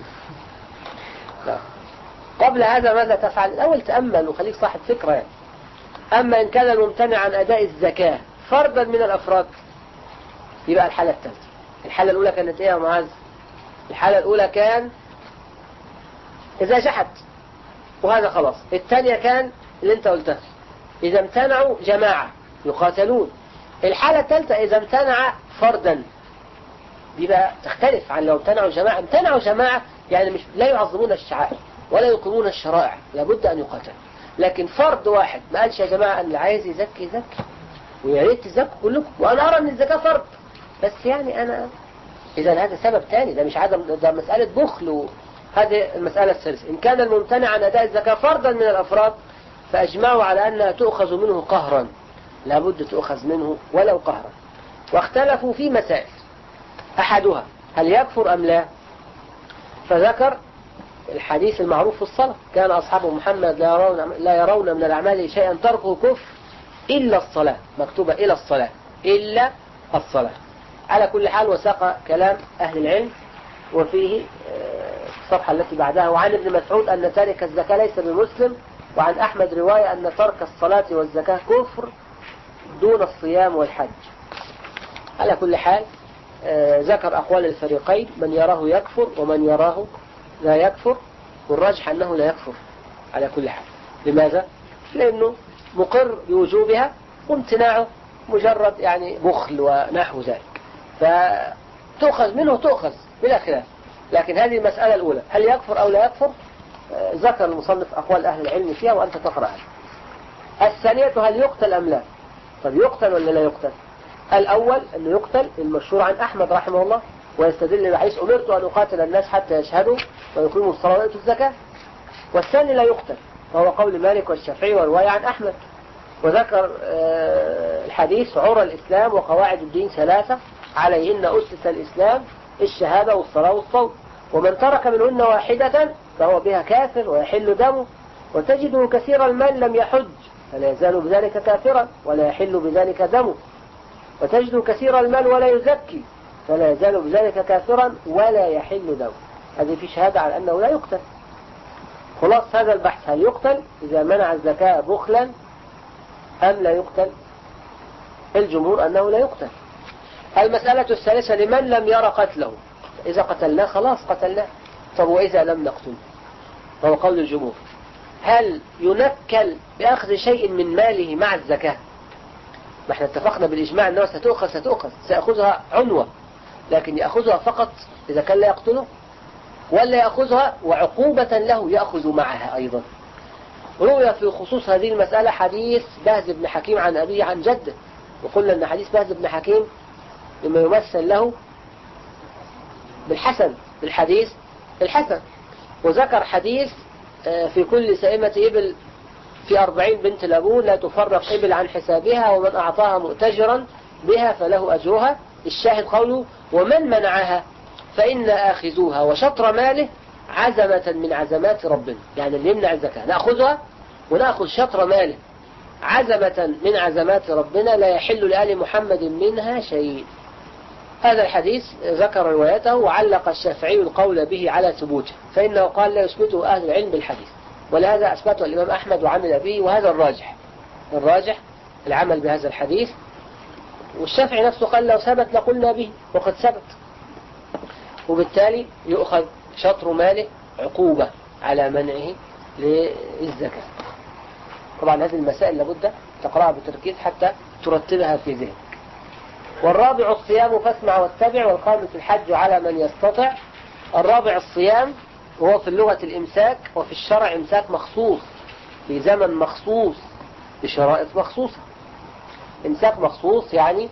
لا. قبل هذا ماذا تفعل؟ الأول تأمل وخليك صاحب فكرة يعني. أما إن كان الممتنع عن أداء الزكاة فردا من الأفراد يبقى الحالة الثالثة. الحالة الأولى كانت إيه يا معاذ؟ الحالة الأولى كان إذا جحد وهذا خلاص. الثانية كان اللي أنت قلتها إذا امتنعوا جماعة يقاتلون. الحالة الثالثة إذا امتنع فردا، دي بقى تختلف عن لو امتنعوا جماعة. امتنعوا جماعة يعني مش لا يعظمون الشعائر ولا يقيمون الشرائع، لابد أن يقاتل. لكن فرد واحد ما قالش يا جماعة اللي عايز يزكي يزكي ويا ريت تزكوا كلكم، وأنا أرى أن الزكاة فرض بس يعني أنا، إذا هذا سبب ثاني، ده مش عدم، ده مسألة بخل. وهذه المسألة الثالثة إن كان الممتنع عن أداء الزكاة فردا من الأفراد فأجمعوا على أنها تؤخذ منه قهرا، لابد تؤخذ منه ولو قهرا. واختلفوا في مسائل، أحدها هل يكفر أم لا؟ فذكر الحديث المعروف في الصلاة كان أصحاب محمد لا يرون, لا يرون من الأعمال شيئا تركه كفر إلا الصلاة، مكتوبة إلى الصلاة إلا الصلاة. على كل حال وساق كلام أهل العلم وفيه الصفحة التي بعدها وعن ابن مسعود أن تارك الزكاة ليس بمسلم، وعن أحمد رواية أن ترك الصلاة والزكاة كفر دون الصيام والحج. على كل حال ذكر أقوال الفريقين، من يراه يكفر ومن يراه لا يكفر، والراجح أنه لا يكفر على كل حال. لماذا؟ لأنه مقر بوجوبها وامتناعه مجرد يعني بخل ونحو ذلك، فتؤخذ منه تؤخذ بلا خلاف. لكن هذه المسألة الأولى هل يكفر أو لا يكفر ذكر المصنف أقوال أهل العلم فيها وأنت تقرأها. الثانية هل يقتل أم لا؟ طب يقتل ولا لا يقتل؟ الأول أنه يقتل المشهور عن أحمد رحمه الله، ويستدل بحيث أمرت أن أقاتل الناس حتى يشهدوا ويقيموا الصلاة ويؤتوا الزكاة. والثاني لا يقتل، وهو قول مالك والشافعي ورواية عن أحمد. وذكر الحديث عرى الإسلام وقواعد الدين ثلاثة عليهن أسس الإسلام: الشهادة والصلاة والصوم، ومن ترك منهن واحدة فهو بها كافر ويحل دمه. وتجده كثير المال لم يحج فلا يزال بذلك كافرا ولا يحل بذلك دمه، وتجده كثير المال ولا يزكي فلا يزال بذلك كافرا ولا يحل دمه. هذه في شهادة على أنه لا يقتل. خلاص هذا البحث: هل يقتل إذا منع الزكاة بخلا أم لا يقتل؟ الجمهور أنه لا يقتل. المسألة الثالثة: لمن لم يرى قتله، إذا قتلناه خلاص قتلناه. طب وإذا لم نقتله؟ فهو قول الجمهور: هل ينكل بأخذ شيء من ماله مع الزكاة؟ ما احنا اتفقنا بالإجماع أنه ستؤخذ ستؤخذ سيأخذها عنوة، لكن يأخذها فقط إذا كان لا يقتله، ولا يأخذها وعقوبة له يأخذ معها أيضا؟ روي في خصوص هذه المسألة حديث بهز بن حكيم عن أبيه عن جده، وقلنا أن حديث بهز بن حكيم مما يمثل له بالحسن بالحديث الحسن. وذكر حديث في كل سائمة إبل في أربعين بنت لبون لا تفرق إبل عن حسابها، ومن أعطاها مؤتجرا بها فله أجرها. الشاهد قوله: ومن منعها فإن آخذوها وشطر ماله عزمة من عزمات ربنا. يعني اللي يمنع الزكاة نأخذها ونأخذ شطر ماله عزمة من عزمات ربنا، لا يحل لآل محمد منها شيء. هذا الحديث ذكر روايته، وعلق الشافعي القول به على ثبوته، فإنه قال لا يثبته أهل العلم بالحديث، ولهذا أثبته الإمام أحمد وعمل به، وهذا الراجح الراجح العمل بهذا الحديث. والشافعي نفسه قال لو ثبت لقلنا به، وقد ثبت، وبالتالي يؤخذ شطر ماله عقوبة على منعه للزكاة. طبعا هذه المسائل لابد تقرأها بتركيز حتى ترتبها في ذهنك. والرابع الصيام فاسمع واتبع، والخامس الحج على من يستطع. الرابع الصيام، وهو في اللغة الإمساك، وفي الشرع إمساك مخصوص في زمن مخصوص بشرائط مخصوصة. إمساك مخصوص يعني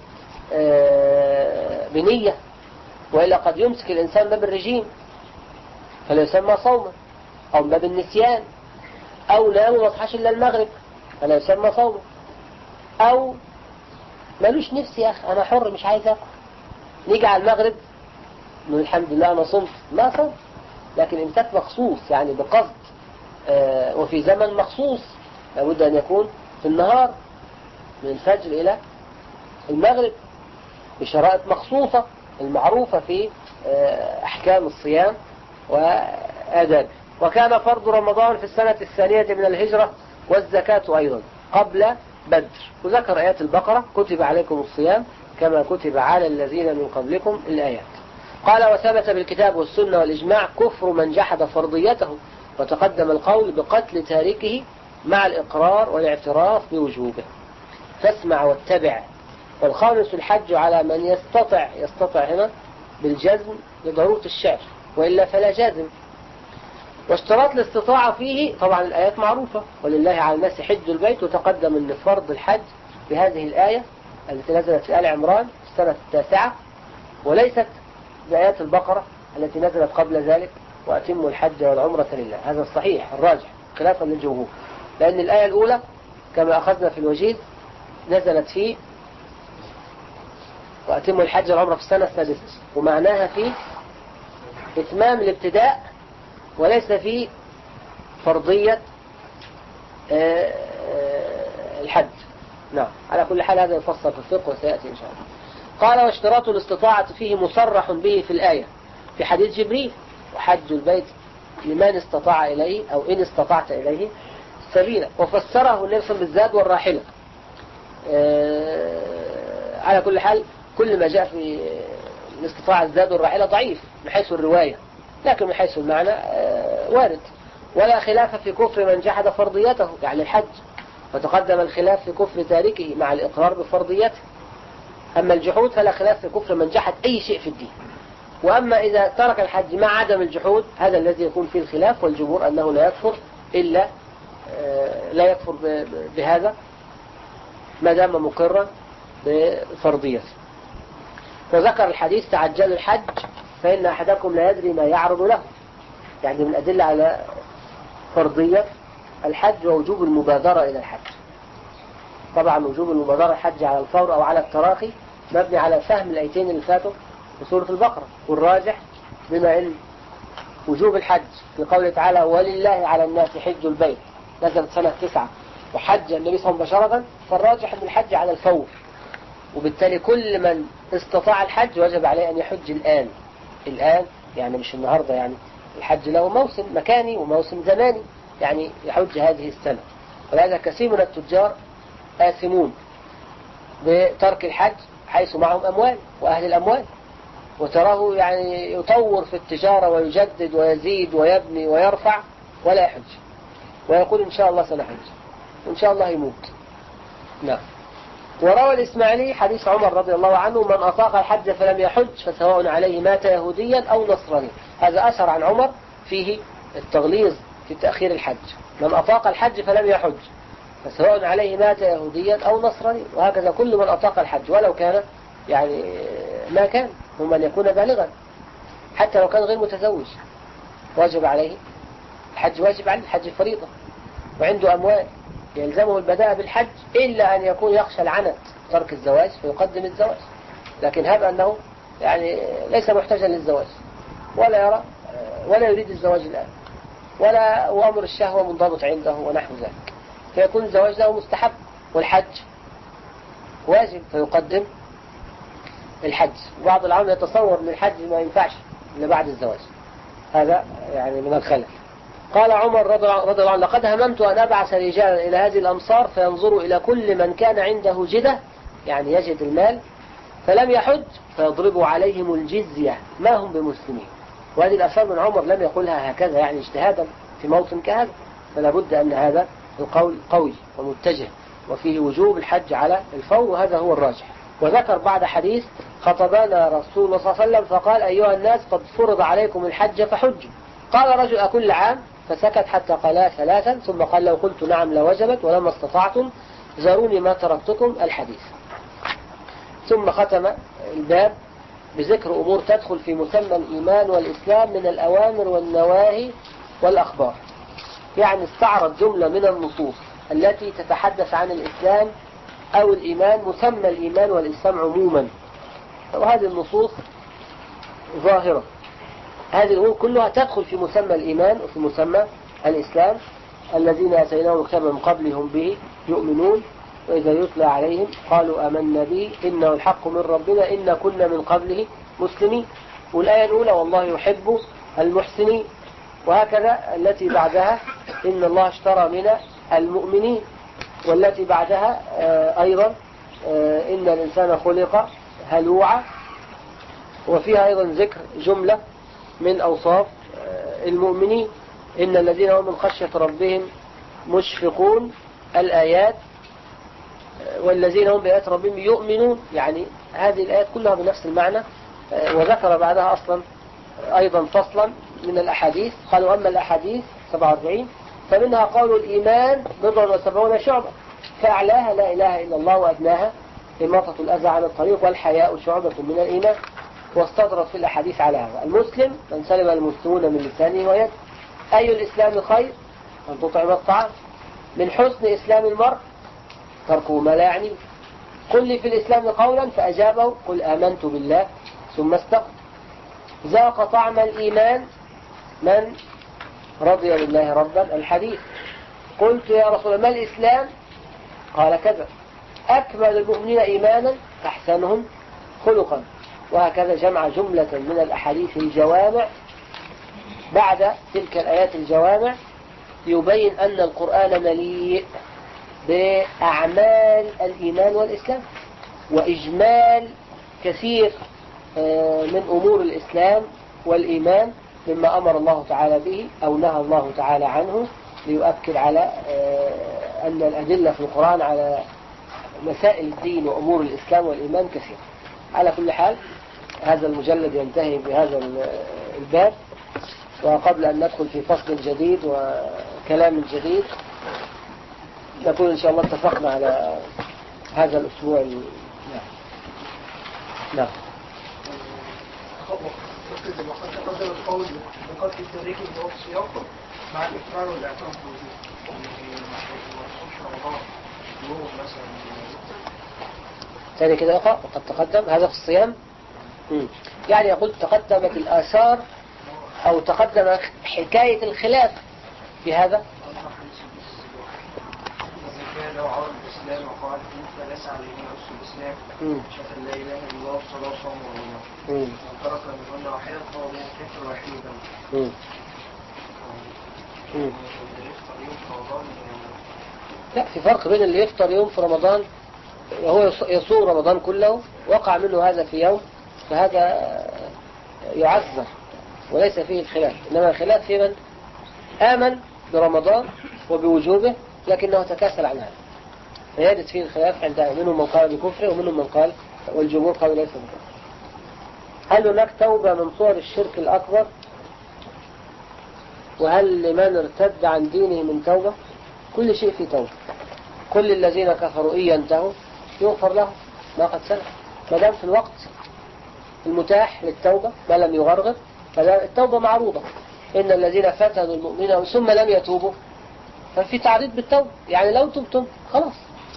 بنية، وإلا قد يمسك الإنسان باب الرجيم فلا يسمى صوما، أو باب النسيان، أو نام وما صحاش إلا المغرب فلا يسمى صوما، أو مالوش نفسي يا أخي أنا حر مش عايز أكل، نيجي على المغرب نقول الحمد لله أنا صمت، ما صمت. لكن إمساك مخصوص يعني بقصد، آه وفي زمن مخصوص، لابد أن يكون في النهار من الفجر إلى المغرب بشرائط مخصوصة المعروفة في آه أحكام الصيام وآدابه. وكان فرض رمضان في السنة الثانية من الهجرة، والزكاة أيضا قبل بدر. وذكر آيات البقرة: كتب عليكم الصيام كما كتب على الذين من قبلكم الآيات. قال: وثبت بالكتاب والسنة والإجماع كفر من جحد فرضيته، وتقدم القول بقتل تاركه مع الإقرار والاعتراف بوجوبه. فاسمع واتبع. والخامس الحج على من يستطع، يستطع هنا بالجزم لضرورة الشعر، وإلا فلا جازم. واشتراط الاستطاعة فيه طبعا الآيات معروفة: ولله على الناس حج البيت، وتقدم أن فرض الحج بهذه الآية التي نزلت في آل عمران في السنة التاسعة، وليست بآيات البقرة التي نزلت قبل ذلك: وأتموا الحج والعمرة لله. هذا الصحيح الراجح خلافا للجمهور، لأن الآية الأولى كما أخذنا في الوجيز نزلت في وأتموا الحج والعمرة في السنة السادسة، ومعناها في إتمام الابتداء وليس في فرضية الحج. نعم، على كل حال هذا يفصل في الفقه وسيأتي إن شاء الله. قال: واشتراط الاستطاعة فيه مصرح به في الآية في حديث جبريل: وحج البيت لمن استطاع إليه أو إن استطعت إليه سبيلا. وفسره النبي بالزاد والراحلة. على كل حال كل ما جاء في الاستطاعة الزاد والراحلة ضعيف من حيث الرواية، لكن من حيث المعنى وارد. ولا خلاف في كفر من جحد فرضيته يعني الحج، وتقدم الخلاف في كفر تاركه مع الإقرار بفرضيته. أما الجحود فلا خلاف في كفر من جحد أي شيء في الدين. وأما إذا ترك الحج مع عدم الجحود هذا الذي يكون فيه الخلاف، والجمهور أنه لا يكفر إلا لا يكفر بهذا ما دام مقرا بفرضيته. وذكر الحديث: تعجل الحج فإن أحدكم لا يدري ما يعرض له، يعني من أدلة على فرضية الحج ووجوب المبادرة إلى الحج. طبعا وجوب المبادرة الحج على الفور أو على التراخي مبني على فهم الآيتين اللي فاتوا في سورة البقرة، والراجح بما أن وجوب الحج في قوله تعالى ولله على الناس حج البيت نزلت سنة تسعة وحج النبي صلى الله عليه وسلم مباشرة، فالراجح أن الحج على الفور، وبالتالي كل من استطاع الحج وجب عليه أن يحج الآن. الآن يعني مش النهاردة، يعني الحج له موسم مكاني وموسم زماني، يعني يحج هذه السنة. ولهذا كثير من التجار آثمون بترك الحج حيث معهم أموال وأهل الأموال، وتراه يعني يطور في التجارة ويجدد ويزيد ويبني ويرفع ولا يحج، ويقول إن شاء الله سنحج وإن شاء الله يموت. نعم. وروى الإسماعيلي حديث عمر رضي الله عنه من أطاق الحج فلم يحج فسواء عليه مات يهوديا أو نصرانيا. هذا أثر عن عمر فيه التغليظ في تأخير الحج. من أطاق الحج فلم يحج فسواء عليه مات يهوديا أو نصرانيا، وهكذا كل من أطاق الحج ولو كان يعني ما كان هم من يكون بالغا، حتى لو كان غير متزوج واجب عليه الحج، واجب عليه الحج فريضة، وعنده أموال يلزمه البداء بالحج إلا أن يكون يخشى العنت ترك الزواج فيقدم الزواج، لكن هب أنه يعني ليس محتاجا للزواج ولا يرى ولا يريد الزواج الآن ولا وأمر الشهوة منضبط عنده ونحو ذلك، فيكون الزواج له مستحب والحج واجب فيقدم الحج. وبعض العام يتصور من الحج ما ينفعش إلا بعد الزواج، هذا يعني من الخلل. قال عمر رضي الله عنه لقد هممت أن أبعث رجالا إلى هذه الأمصار فينظروا إلى كل من كان عنده جدة، يعني يجد المال، فلم يحج فيضربوا عليهم الجزية ما هم بمسلمين. وهذه الأثار من عمر لم يقولها هكذا يعني اجتهادا في موطن كهذا، فلا بد أن هذا القول قوي ومتجه وفيه وجوب الحج على الفور، وهذا هو الراجح. وذكر بعد حديث خطبنا رسول الله صلى الله عليه وسلم فقال أيها الناس قد فرض عليكم الحج فحجوا. قال رجل أكل عام؟ فسكت حتى قالا ثلاثا ثم قال لو قلت نعم لوجبت ولما استطعتم زاروني ما تركتكم الحديث. ثم ختم الباب بذكر أمور تدخل في مسمى الإيمان والإسلام من الأوامر والنواهي والأخبار، يعني استعرض جملة من النصوص التي تتحدث عن الإسلام أو الإيمان، مسمى الإيمان والإسلام عموما، وهذه النصوص ظاهرة، هذه الأمور كلها تدخل في مسمى الإيمان وفي مسمى الإسلام. الذين آتيناهم الكتاب من قبلهم به يؤمنون وإذا يتلى عليهم قالوا آمنا به إنه الحق من ربنا إنا كنا من قبله مسلمين. والآية الأولى والله يحب المحسنين، وهكذا التي بعدها إن الله اشترى من المؤمنين، والتي بعدها أيضا إن الإنسان خلق هلوعا، وفيها أيضا ذكر جملة من أوصاف المؤمنين إن الذين هم من خشية ربهم مشفقون الآيات، والذين هم بآيات ربهم يؤمنون، يعني هذه الآيات كلها بنفس المعنى. وذكر بعدها أصلا أيضا فصلا من الأحاديث، قالوا أما الأحاديث سبعة وأربعين فمنها قول الإيمان بضع وسبعون شعبة فأعلاها لا إله إلا الله وأدناها إماطة الأذى عن الطريق والحياء شعبة من الإيمان. واستدرت في الأحاديث على هذا المسلم من سلم المسلمون من لسانه ويده. أي الإسلام خير؟ أن تطعم الطعام. من حسن إسلام المرء تركه ما لا يعنيه. قل لي في الإسلام قولا فأجابه قل آمنت بالله ثم استقم. ذاق طعم الإيمان من رضي بالله ربا الحديث. قلت يا رسول الله ما الإسلام؟ قال كذا. أكمل المؤمنين إيمانا أحسنهم خلقا. وهكذا جمع جملة من الأحاديث الجوامع بعد تلك الآيات الجوامع يبين أن القرآن مليء بأعمال الإيمان والإسلام وإجمال كثير من أمور الإسلام والإيمان مما أمر الله تعالى به أو نهى الله تعالى عنه، ليؤكد على أن الأدلة في القرآن على مسائل الدين وأمور الإسلام والإيمان كثير. على كل حال هذا المجلد ينتهي بهذا الباب، وقبل أن ندخل في فصل جديد وكلام جديد نكون إن شاء الله اتفقنا على هذا الأسبوع. نعم نعم وقد تقدم القول بقتل التاريخ اللي هو السياق مع الإقرار والإعتراف بالوجود. يوم مثلا. ثاني كده أخرى وقد تقدم هذا في الصيام. مم. يعني يقول تقدمت الآثار أو تقدم حكاية الخلاف في هذا. الزكاة لو عرض الإسلام وقال كنت ليس عليه نفس الإسلام شهادة لا إله إلا الله وصلاة وصوم ورمضان من ترك منهن واحدة فهو كافر وحيدا. لا، في فرق بين اللي يفطر يوم في رمضان وهو يصوم رمضان كله وقع منه هذا في يوم، فهذا يعذر وليس فيه الخلاف. إنما الخلاف في من آمن برمضان وبوجوبه لكنه تكاسل عن هذا، فيجد فيه الخلاف عند منهم من قال بكفره ومنهم من قال والجمهور قالوا ليس بكفر. هل هناك توبة من صور الشرك الأكبر؟ وهل لمن ارتد عن دينه من توبة؟ كل شيء فيه توبة. كل الذين كفروا إن ينتهوا يغفر لهم ما قد سلف، ما دام في الوقت المتاح للتوبة ما لم يغرغر فالتوبة معروضة. إن الذين فتنوا المؤمنين ثم لم يتوبوا ففي تعريض بالتوبة، يعني لو تبتم خلاص.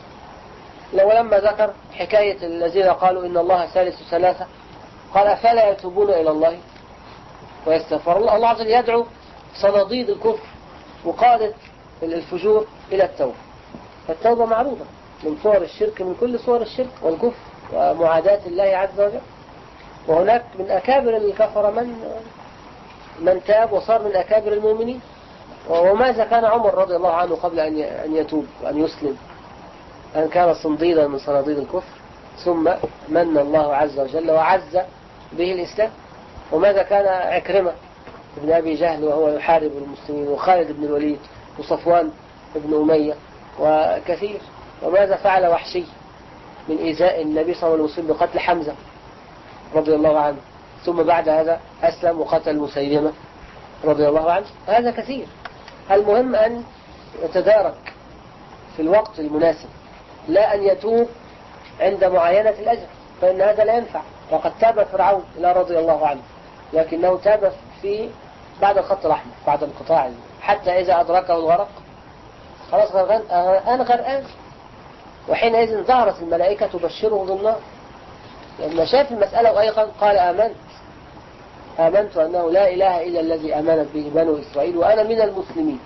لو لما ذكر حكاية الذين قالوا إن الله ثالث ثلاثة قال أفلا يتوبون إلى الله ويستغفر الله. الله عز وجل يدعو صناديد الكفر وقادة الفجور إلى التوبة، فالتوبة معروضة من صور الشرك، من كل صور الشرك والكفر ومعاداة الله عز وجل. وهناك من أكابر الكفر من من تاب وصار من أكابر المؤمنين. وماذا كان عمر رضي الله عنه قبل أن يتوب وأن يسلم؟ أن كان صنديدا من صناديد الكفر ثم من الله عز وجل وعز به الإسلام. وماذا كان عكرمة ابن أبي جهل وهو يحارب المسلمين، وخالد بن الوليد وصفوان بن أمية وكثير. وماذا فعل وحشي من إيذاء النبي صلى الله عليه وسلم بقتل حمزة رضي الله عنه، ثم بعد هذا أسلم وقتل مسيلمة رضي الله عنه. هذا كثير. المهم أن يتدارك في الوقت المناسب، لا أن يتوب عند معاينة الأجر، فإن هذا لا ينفع. وقد تاب فرعون لا رضي الله عنه، لكنه تاب في بعد الخط الأحمر بعد انقطاع، حتى إذا أدركه الغرق خلاص غرقان، أنا غرقان. وحينئذ ظهرت الملائكة تبشره بالنار. لما شاف المسألة وأيقن قال آمنت آمنت أنه لا إله إلا الذي آمنت به بنو إسرائيل وأنا من المسلمين.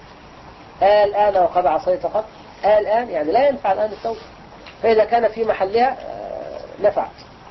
قال الآن وقد عصيت قبل، قال الآن يعني لا ينفع الآن التوبة، فإذا كان في محلها نفعت.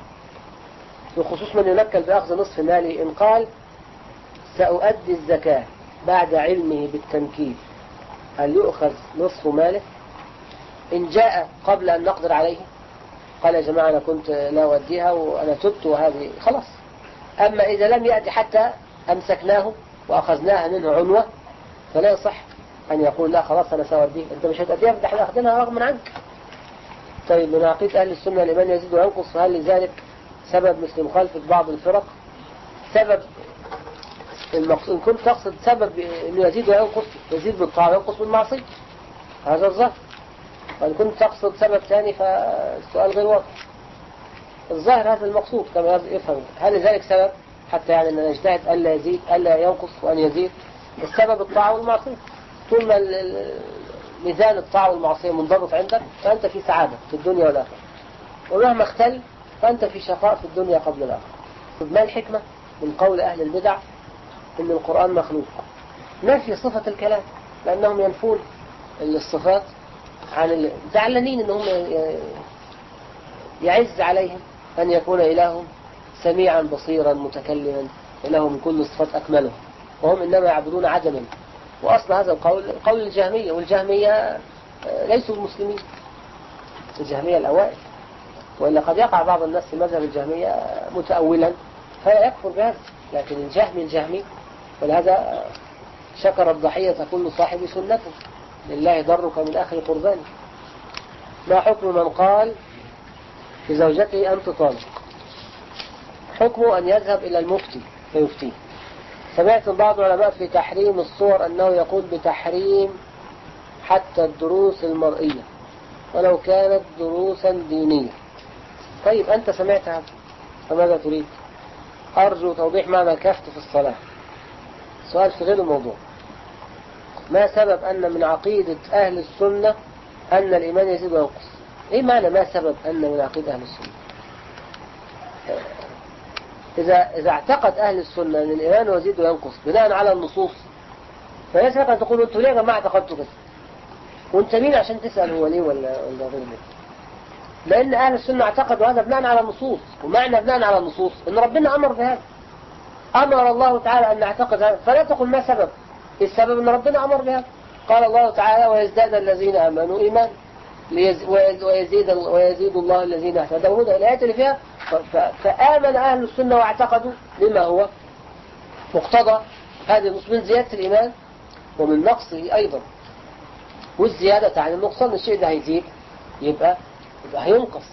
بخصوص من ينكل بأخذ نصف مالي إن قال سأؤدي الزكاة بعد علمه بالتنكيل، هل يؤخذ نصف ماله إن جاء قبل أن نقدر عليه؟ قال يا جماعة أنا كنت لا أوديها وأنا تبت وهذه خلاص. أما إذا لم يأتي حتى أمسكناه وأخذناها منه عنوة فلا يصح أن يقول لا خلاص أنا سأوديه، أنت مش هتأديها فإحنا أخذناها رغم عنك. طيب من عقيدة أهل السنة لمن يزيد وينقص، فهل لذلك سبب مثل مخالفة بعض الفرق؟ سبب المقصود إن كنت تقصد سبب أنه يزيد وينقص، يزيد بالطاعة وينقص بالمعصية، هذا الظاهر. وإن كنت تقصد سبب ثاني فالسؤال غير واضح. الظاهر هذا المقصود كما يفهم. هل لذلك سبب حتى يعني أن نجتهد ألا يزيد ألا ينقص وأن يزيد؟ السبب الطاعة والمعصية. طول ما ميزان الطاعة والمعصية منضبط عندك فأنت في سعادة في الدنيا والآخرة، ومهما اختل فأنت في شقاء في الدنيا قبل الآخرة. ما الحكمة من قول أهل البدع إن القرآن مخلوق؟ نفي صفة الكلام، لأنهم ينفون الصفات عن زعلانين إنهم يعز عليهم أن يكون إلههم سميعا بصيرا متكلما إله من كل الصفات أكمله، وهم إنما يعبدون عدما. وأصل هذا القول قول الجهمية، والجهمية ليسوا المسلمين، الجهمية الأوائل. وإلا قد يقع بعض الناس في مذهب الجهمية متأولا فلا يكفر بهذا، لكن الجهمي الجهمي. ولهذا شكر الضحية كل صاحب سنته، لله ضرك من آخر قربان. ما حكم من قال في زوجته أنت طالق؟ حكمه أن يذهب إلى المفتي فيفتيه. سمعت بعض العلماء في تحريم الصور أنه يقول بتحريم حتى الدروس المرئية ولو كانت دروسا دينية. طيب أنت سمعت هذا فماذا تريد؟ أرجو توضيح معنى كفت في الصلاة. سؤال في غير الموضوع. ما سبب أن من عقيدة أهل السنة أن الإيمان يزيد وينقص. إيه معنى ما سبب أن من عقيدة أهل السنة؟ إذا إذا اعتقد أهل السنة أن الإيمان يزيد وينقص بناء على النصوص، فليس لك أن تقول أنتوا ليه يا جماعة اعتقدتوا كده؟ وأنت مين عشان تسأل هو ليه ولا ولا غير ليه؟ لأن أهل السنة اعتقدوا هذا بناء على النصوص، ومعنى بناء على النصوص إن ربنا أمر بهذا. أمر الله تعالى أن نعتقد هذا، فلا تقل ما سبب. السبب أن ربنا أمر بهذا. قال الله تعالى: ويزداد الذين آمنوا إيمان ويزيد ويزيد الله الذين اهتدوا هدى. الآيات اللي فيها فآمن أهل السنة واعتقدوا لما هو مقتضى هذه النصوص من زيادة الإيمان ومن نقصه أيضا. والزيادة عن النقصان، الشيء ده هيزيد يبقى يبقى هينقص.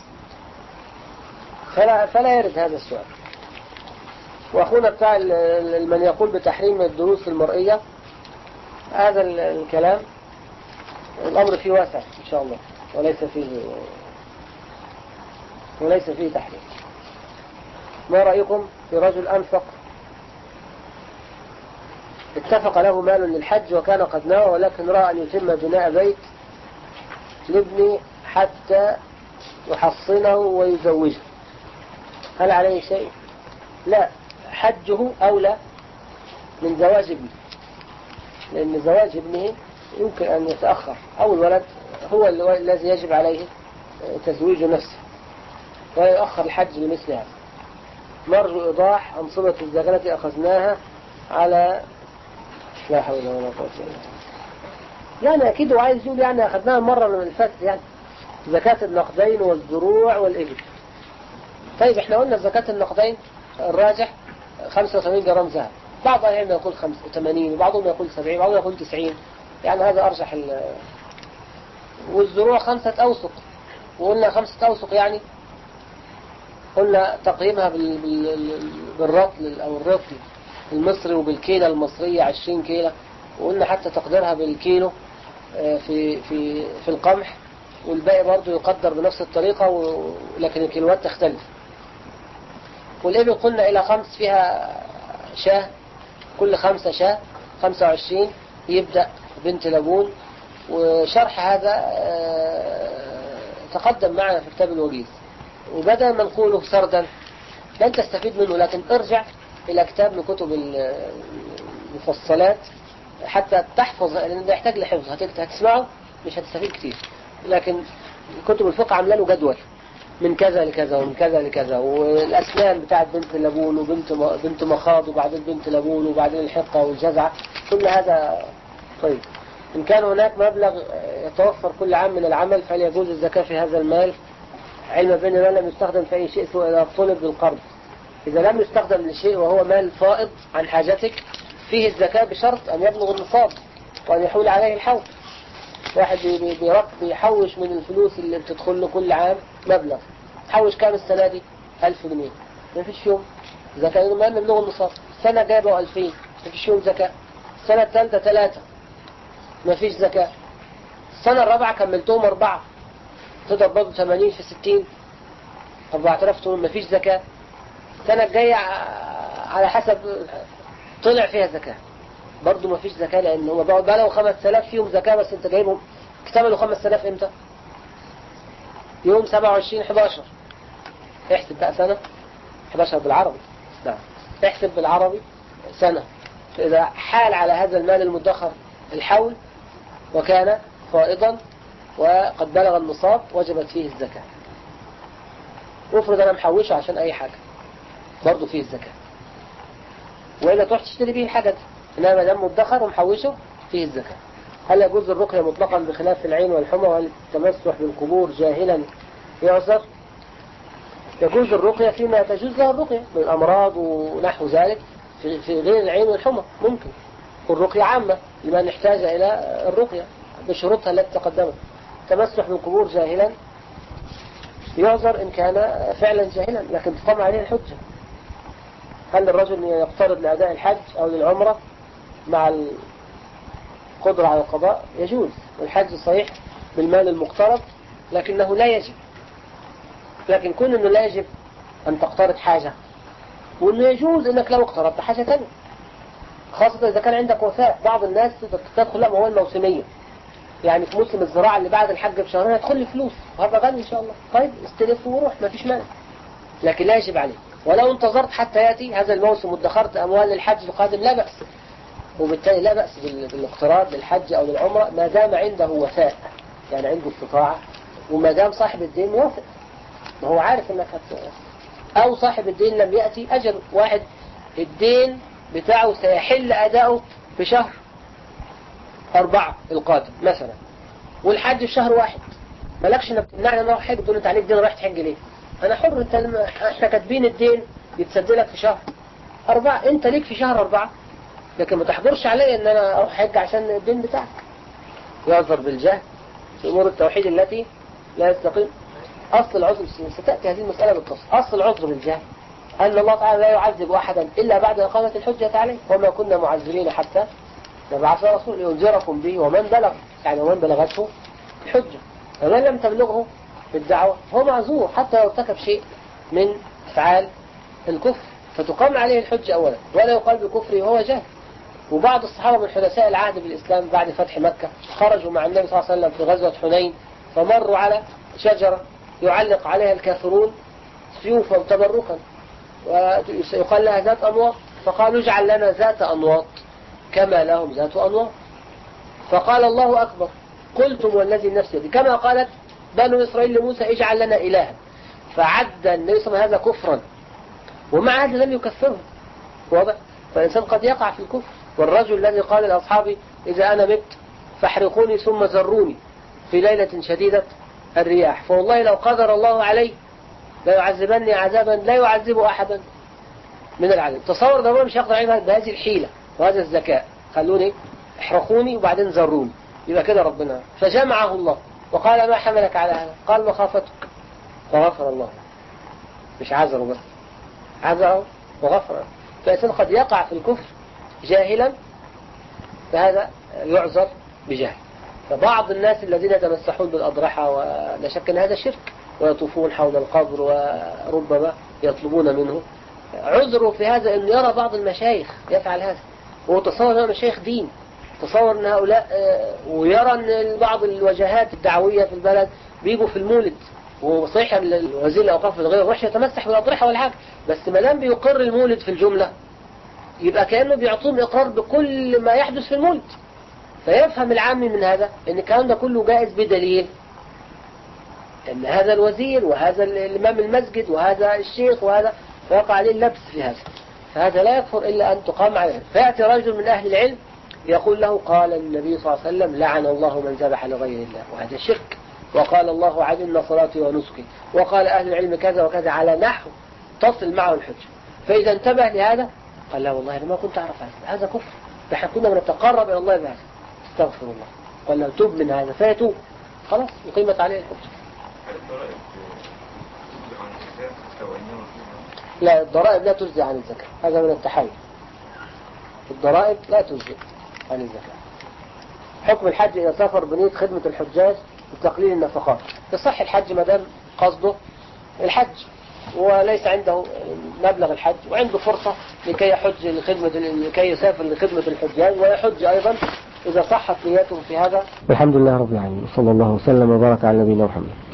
فلا فلا يرد هذا السؤال. وأخونا بتاع من يقول بتحريم الدروس المرئية، هذا الكلام الأمر فيه واسع إن شاء الله، وليس فيه وليس فيه تحريم. ما رأيكم في رجل أنفق اتفق له مال للحج وكان قد نوى، ولكن رأى أن يتم بناء بيت لابنه حتى يحصنه ويزوجه، هل عليه شيء؟ لا، حجه أولى من زواج ابنه، لأن زواج ابنه يمكن أن يتأخر، أو الولد هو الذي يجب عليه تزويج نفسه، ولا يؤخر الحج لمثل هذا. نرجو إيضاح أنصبة الزكاة التي أخذناها على لا حول ولا قوة إلا بالله. يعني أكيد هو عايز يقول يعني أخذناها مرة من الفات، يعني زكاة النقدين والزروع والإبل. طيب احنا قلنا زكاة النقدين الراجح خمسة وثمانين جرام ذهب، بعض أهلنا يقول خمسة وثمانين وبعضهم يقول سبعين وبعضهم يقول تسعين، يعني هذا أرجح ال... والزروع خمسة أوسق، وقلنا خمسة أوسق يعني قلنا تقييمها بال... بال... بالرطل أو الرطل المصري وبالكيلة المصرية عشرين كيلة، وقلنا حتى تقديرها بالكيلو في في في القمح، والباقي برضه يقدر بنفس الطريقة و... لكن الكيلوات تختلف. والإبل قلنا إلى خمس فيها شاه، كل خمسة شاه خمسة وعشرين يبدأ بنت لبون. وشرح هذا تقدم معنا في كتاب الوجيز، وبدأ ما نقوله سردا لن تستفيد منه، لكن ارجع إلى كتاب من كتب المفصلات حتى تحفظ، لأن ده يحتاج لحفظ، هتسمعه مش هتستفيد كتير، لكن كتب الفقه عامله له جدول من كذا لكذا ومن كذا لكذا، والأسنان بتاعت بنت لبون وبنت بنت مخاض وبعدين بنت لبون وبعدين الحقة والجزعة، كل هذا. طيب إن كان هناك مبلغ يتوفر كل عام من العمل فهل يجوز الزكاة في هذا المال؟ علما بأن ما لم يستخدم في أي شيء سوى إذا طلب بالقرض. إذا لم يستخدم لشيء وهو مال فائض عن حاجتك فيه الزكاة بشرط أن يبلغ النصاب وأن يحول عليه الحول. واحد بيحوش من الفلوس اللي بتدخل له كل عام مبلغ، حوش كام السنة دي؟ ألف جنيه، ما فيش يوم زكاة لما يبلغ النصاب. السنة جايبه ألفين، ما فيش يوم زكاة. السنة الثالثة ثلاثة، ما فيش زكاة. السنة الرابعة كملتهم أربعة، تضرب برضه ثمانين في ستين، أربعة آلاف تقول ما فيش زكاة. السنة الجاية على حسب طلع فيها زكاة برضه ما فيش زكاة، لأن هم بقوا خمس آلاف فيهم زكاة، بس أنت جايبهم اكتملوا خمس آلاف إمتى؟ يوم سبعة وعشرين حداشر. احسب بقى سنة حداشر بالعربي، نعم احسب بالعربي سنة. فإذا حال على هذا المال المدخر الحول وكان فائضا وقد بلغ النصاب وجبت فيه الزكاة. وافرض أنا محوشه عشان أي حاجة برضه فيه الزكاة، وإلا تروح تشتري به الحاجة دي، إنما ما دام مدخر ومحوشه فيه الزكاة. هل يجوز الرقية مطلقا بخلاف العين والحمى؟ وهل التمسح بالقبور جاهلا يعذر؟ يجوز الرقية فيما تجوز لها الرقية من الأمراض ونحو ذلك، في, في غير العين والحمى ممكن. والرقية عامة لمن احتاج إلى الرقية بشروطها التي تقدمت. التمسح بالقبور جاهلا يعذر إن كان فعلا جاهلا، لكن تقام عليه الحجة. هل الرجل يقترض لأداء الحج أو للعمرة مع القدرة على القضاء؟ يجوز، والحج صحيح بالمال المقترض لكنه لا يجب. لكن كون أنه لا يجب أن تقترض حاجة، وأنه يجوز أنك لو اقترضت حاجة ثانية، خاصة إذا كان عندك وفاء. بعض الناس تدخل أموال موسمية، يعني في موسم الزراعة اللي بعد الحج بشهرين هتدخل لي فلوس وهبقى غني إن شاء الله، طيب استلف وروح ما فيش مانع، لكن لا يجب عليك. ولو انتظرت حتى يأتي هذا الموسم وادخرت أموال للحج القادم لا بأس، وبالتالي لا بأس بالاقتراض للحج أو للعمرة ما دام عنده وفاء، يعني عنده استطاعة، وما دام صاحب الدين موافق، ما هو عارف انك هت... أو صاحب الدين لم يأتي أجل. واحد الدين بتاعه سيحل أداؤه في شهر أربعة القادم مثلا، والحج في شهر واحد، مالكش انك تمنعني انا اروح حج، تقول انت عليك دين رايح تحج ليه؟ انا حر، انت لما احنا كاتبين الدين يتسد لك في شهر أربعة، انت ليك في شهر أربعة، لكن ما تحضرش علي ان انا اروح حج عشان الدين بتاعك. يعذر بالجهل في امور التوحيد التي لا يستقيم. اصل العذر، ستاتي هذه المساله بالتفصيل، اصل العذر بالجهل ان الله تعالى لا يعذب احدا الا بعد اقامه الحجه عليه، وما كنا معذبين حتى نبعث رسول ينذركم به ومن بلغ، يعني ومن بلغته الحجه، ومن لم تبلغه الدعوه هو معذور حتى لو ارتكب شيء من افعال الكفر، فتقام عليه الحجه اولا، ولا يقال بكفره وهو جاهل. وبعض الصحابة من حدثاء العهد بالإسلام بعد فتح مكة خرجوا مع النبي صلى الله عليه وسلم في غزوة حنين، فمروا على شجرة يعلق عليها الكافرون سيوفا تبركا، ويقال لها ذات أنواط، فقالوا اجعل لنا ذات أنواط كما لهم ذات أنواط، فقال الله أكبر، قلتم والذي نفسي يدي، كما قالت بنو إسرائيل لموسى اجعل لنا إلها، فعد النبي صلى الله عليه وسلم هذا كفرا، ومع هذا لم يكفره. واضح؟ فالإنسان قد يقع في الكفر. والرجل الذي قال لأصحابه إذا أنا مت فاحرقوني ثم زروني في ليلة شديدة الرياح، فوالله لو قدر الله علي لا يعذبني عذابا لا يعذب أحدا من العذاب. تصور ده مش يقدر عليها بهذه الحيلة وهذا الذكاء، خلوني احرقوني وبعدين زروني، يبقى كده ربنا فجمعه الله وقال ما حملك على هذا؟ قال مخافتك، فغفر الله، مش عذره بس، عذره وغفر. فالإنسان قد يقع في الكفر جاهلا، فهذا يعذر بجهل. فبعض الناس الذين يتمسحون بالأضرحة ولا شك أن هذا شرك، ويطوفون حول القبر وربما يطلبون منه، عذره في هذا أن يرى بعض المشايخ يفعل هذا، وهو تصور أنه مشايخ دين، تصور أن هؤلاء، ويرى أن بعض الوجهات الدعوية في البلد بيجوا في المولد، وصحيح الوزير الأوقاف الغير وحش يتمسح بالأضرحة والحاجة، بس ما دام بيقر المولد في الجملة يبقى كأنه بيعطون إقرار بكل ما يحدث في المولد. فيفهم العامي من هذا أن الكلام ده كله جائز بدليل أن هذا الوزير وهذا الإمام المسجد وهذا الشيخ وهذا، فيقع عليه اللبس في هذا، فهذا لا يكفر إلا أن تقام عليه. فيأتي رجل من أهل العلم يقول له قال النبي صلى الله عليه وسلم لعن الله من ذبح لغير الله، وهذا شرك، وقال الله عز إن صلاتي ونسكي، وقال أهل العلم كذا وكذا، على نحو تصل معه الحجة. فإذا انتبه لهذا قال لا والله أنا ما كنت أعرف هذا، هذا كفر، نحن كنا بنتقرب إلى الله بهذا، استغفر الله، قال له توب من هذا، فيتوب، خلاص يقيمت عليه الحجة. لا، الضرائب لا تجزي عن الزكاة، هذا من التحايل، الضرائب لا تجزي عن الزكاة. حكم الحج إذا سافر بنية خدمة الحجاج لتقليل النفقات، يصح الحج ما دام قصده الحج وليس عنده مبلغ الحج وعنده فرصة لكي يحج لخدمة لكي يسافر لخدمة الحجاج ويحج أيضا إذا صحت نيته في هذا. الحمد لله رب العالمين، صلى الله وسلم وبارك على نبينا محمد.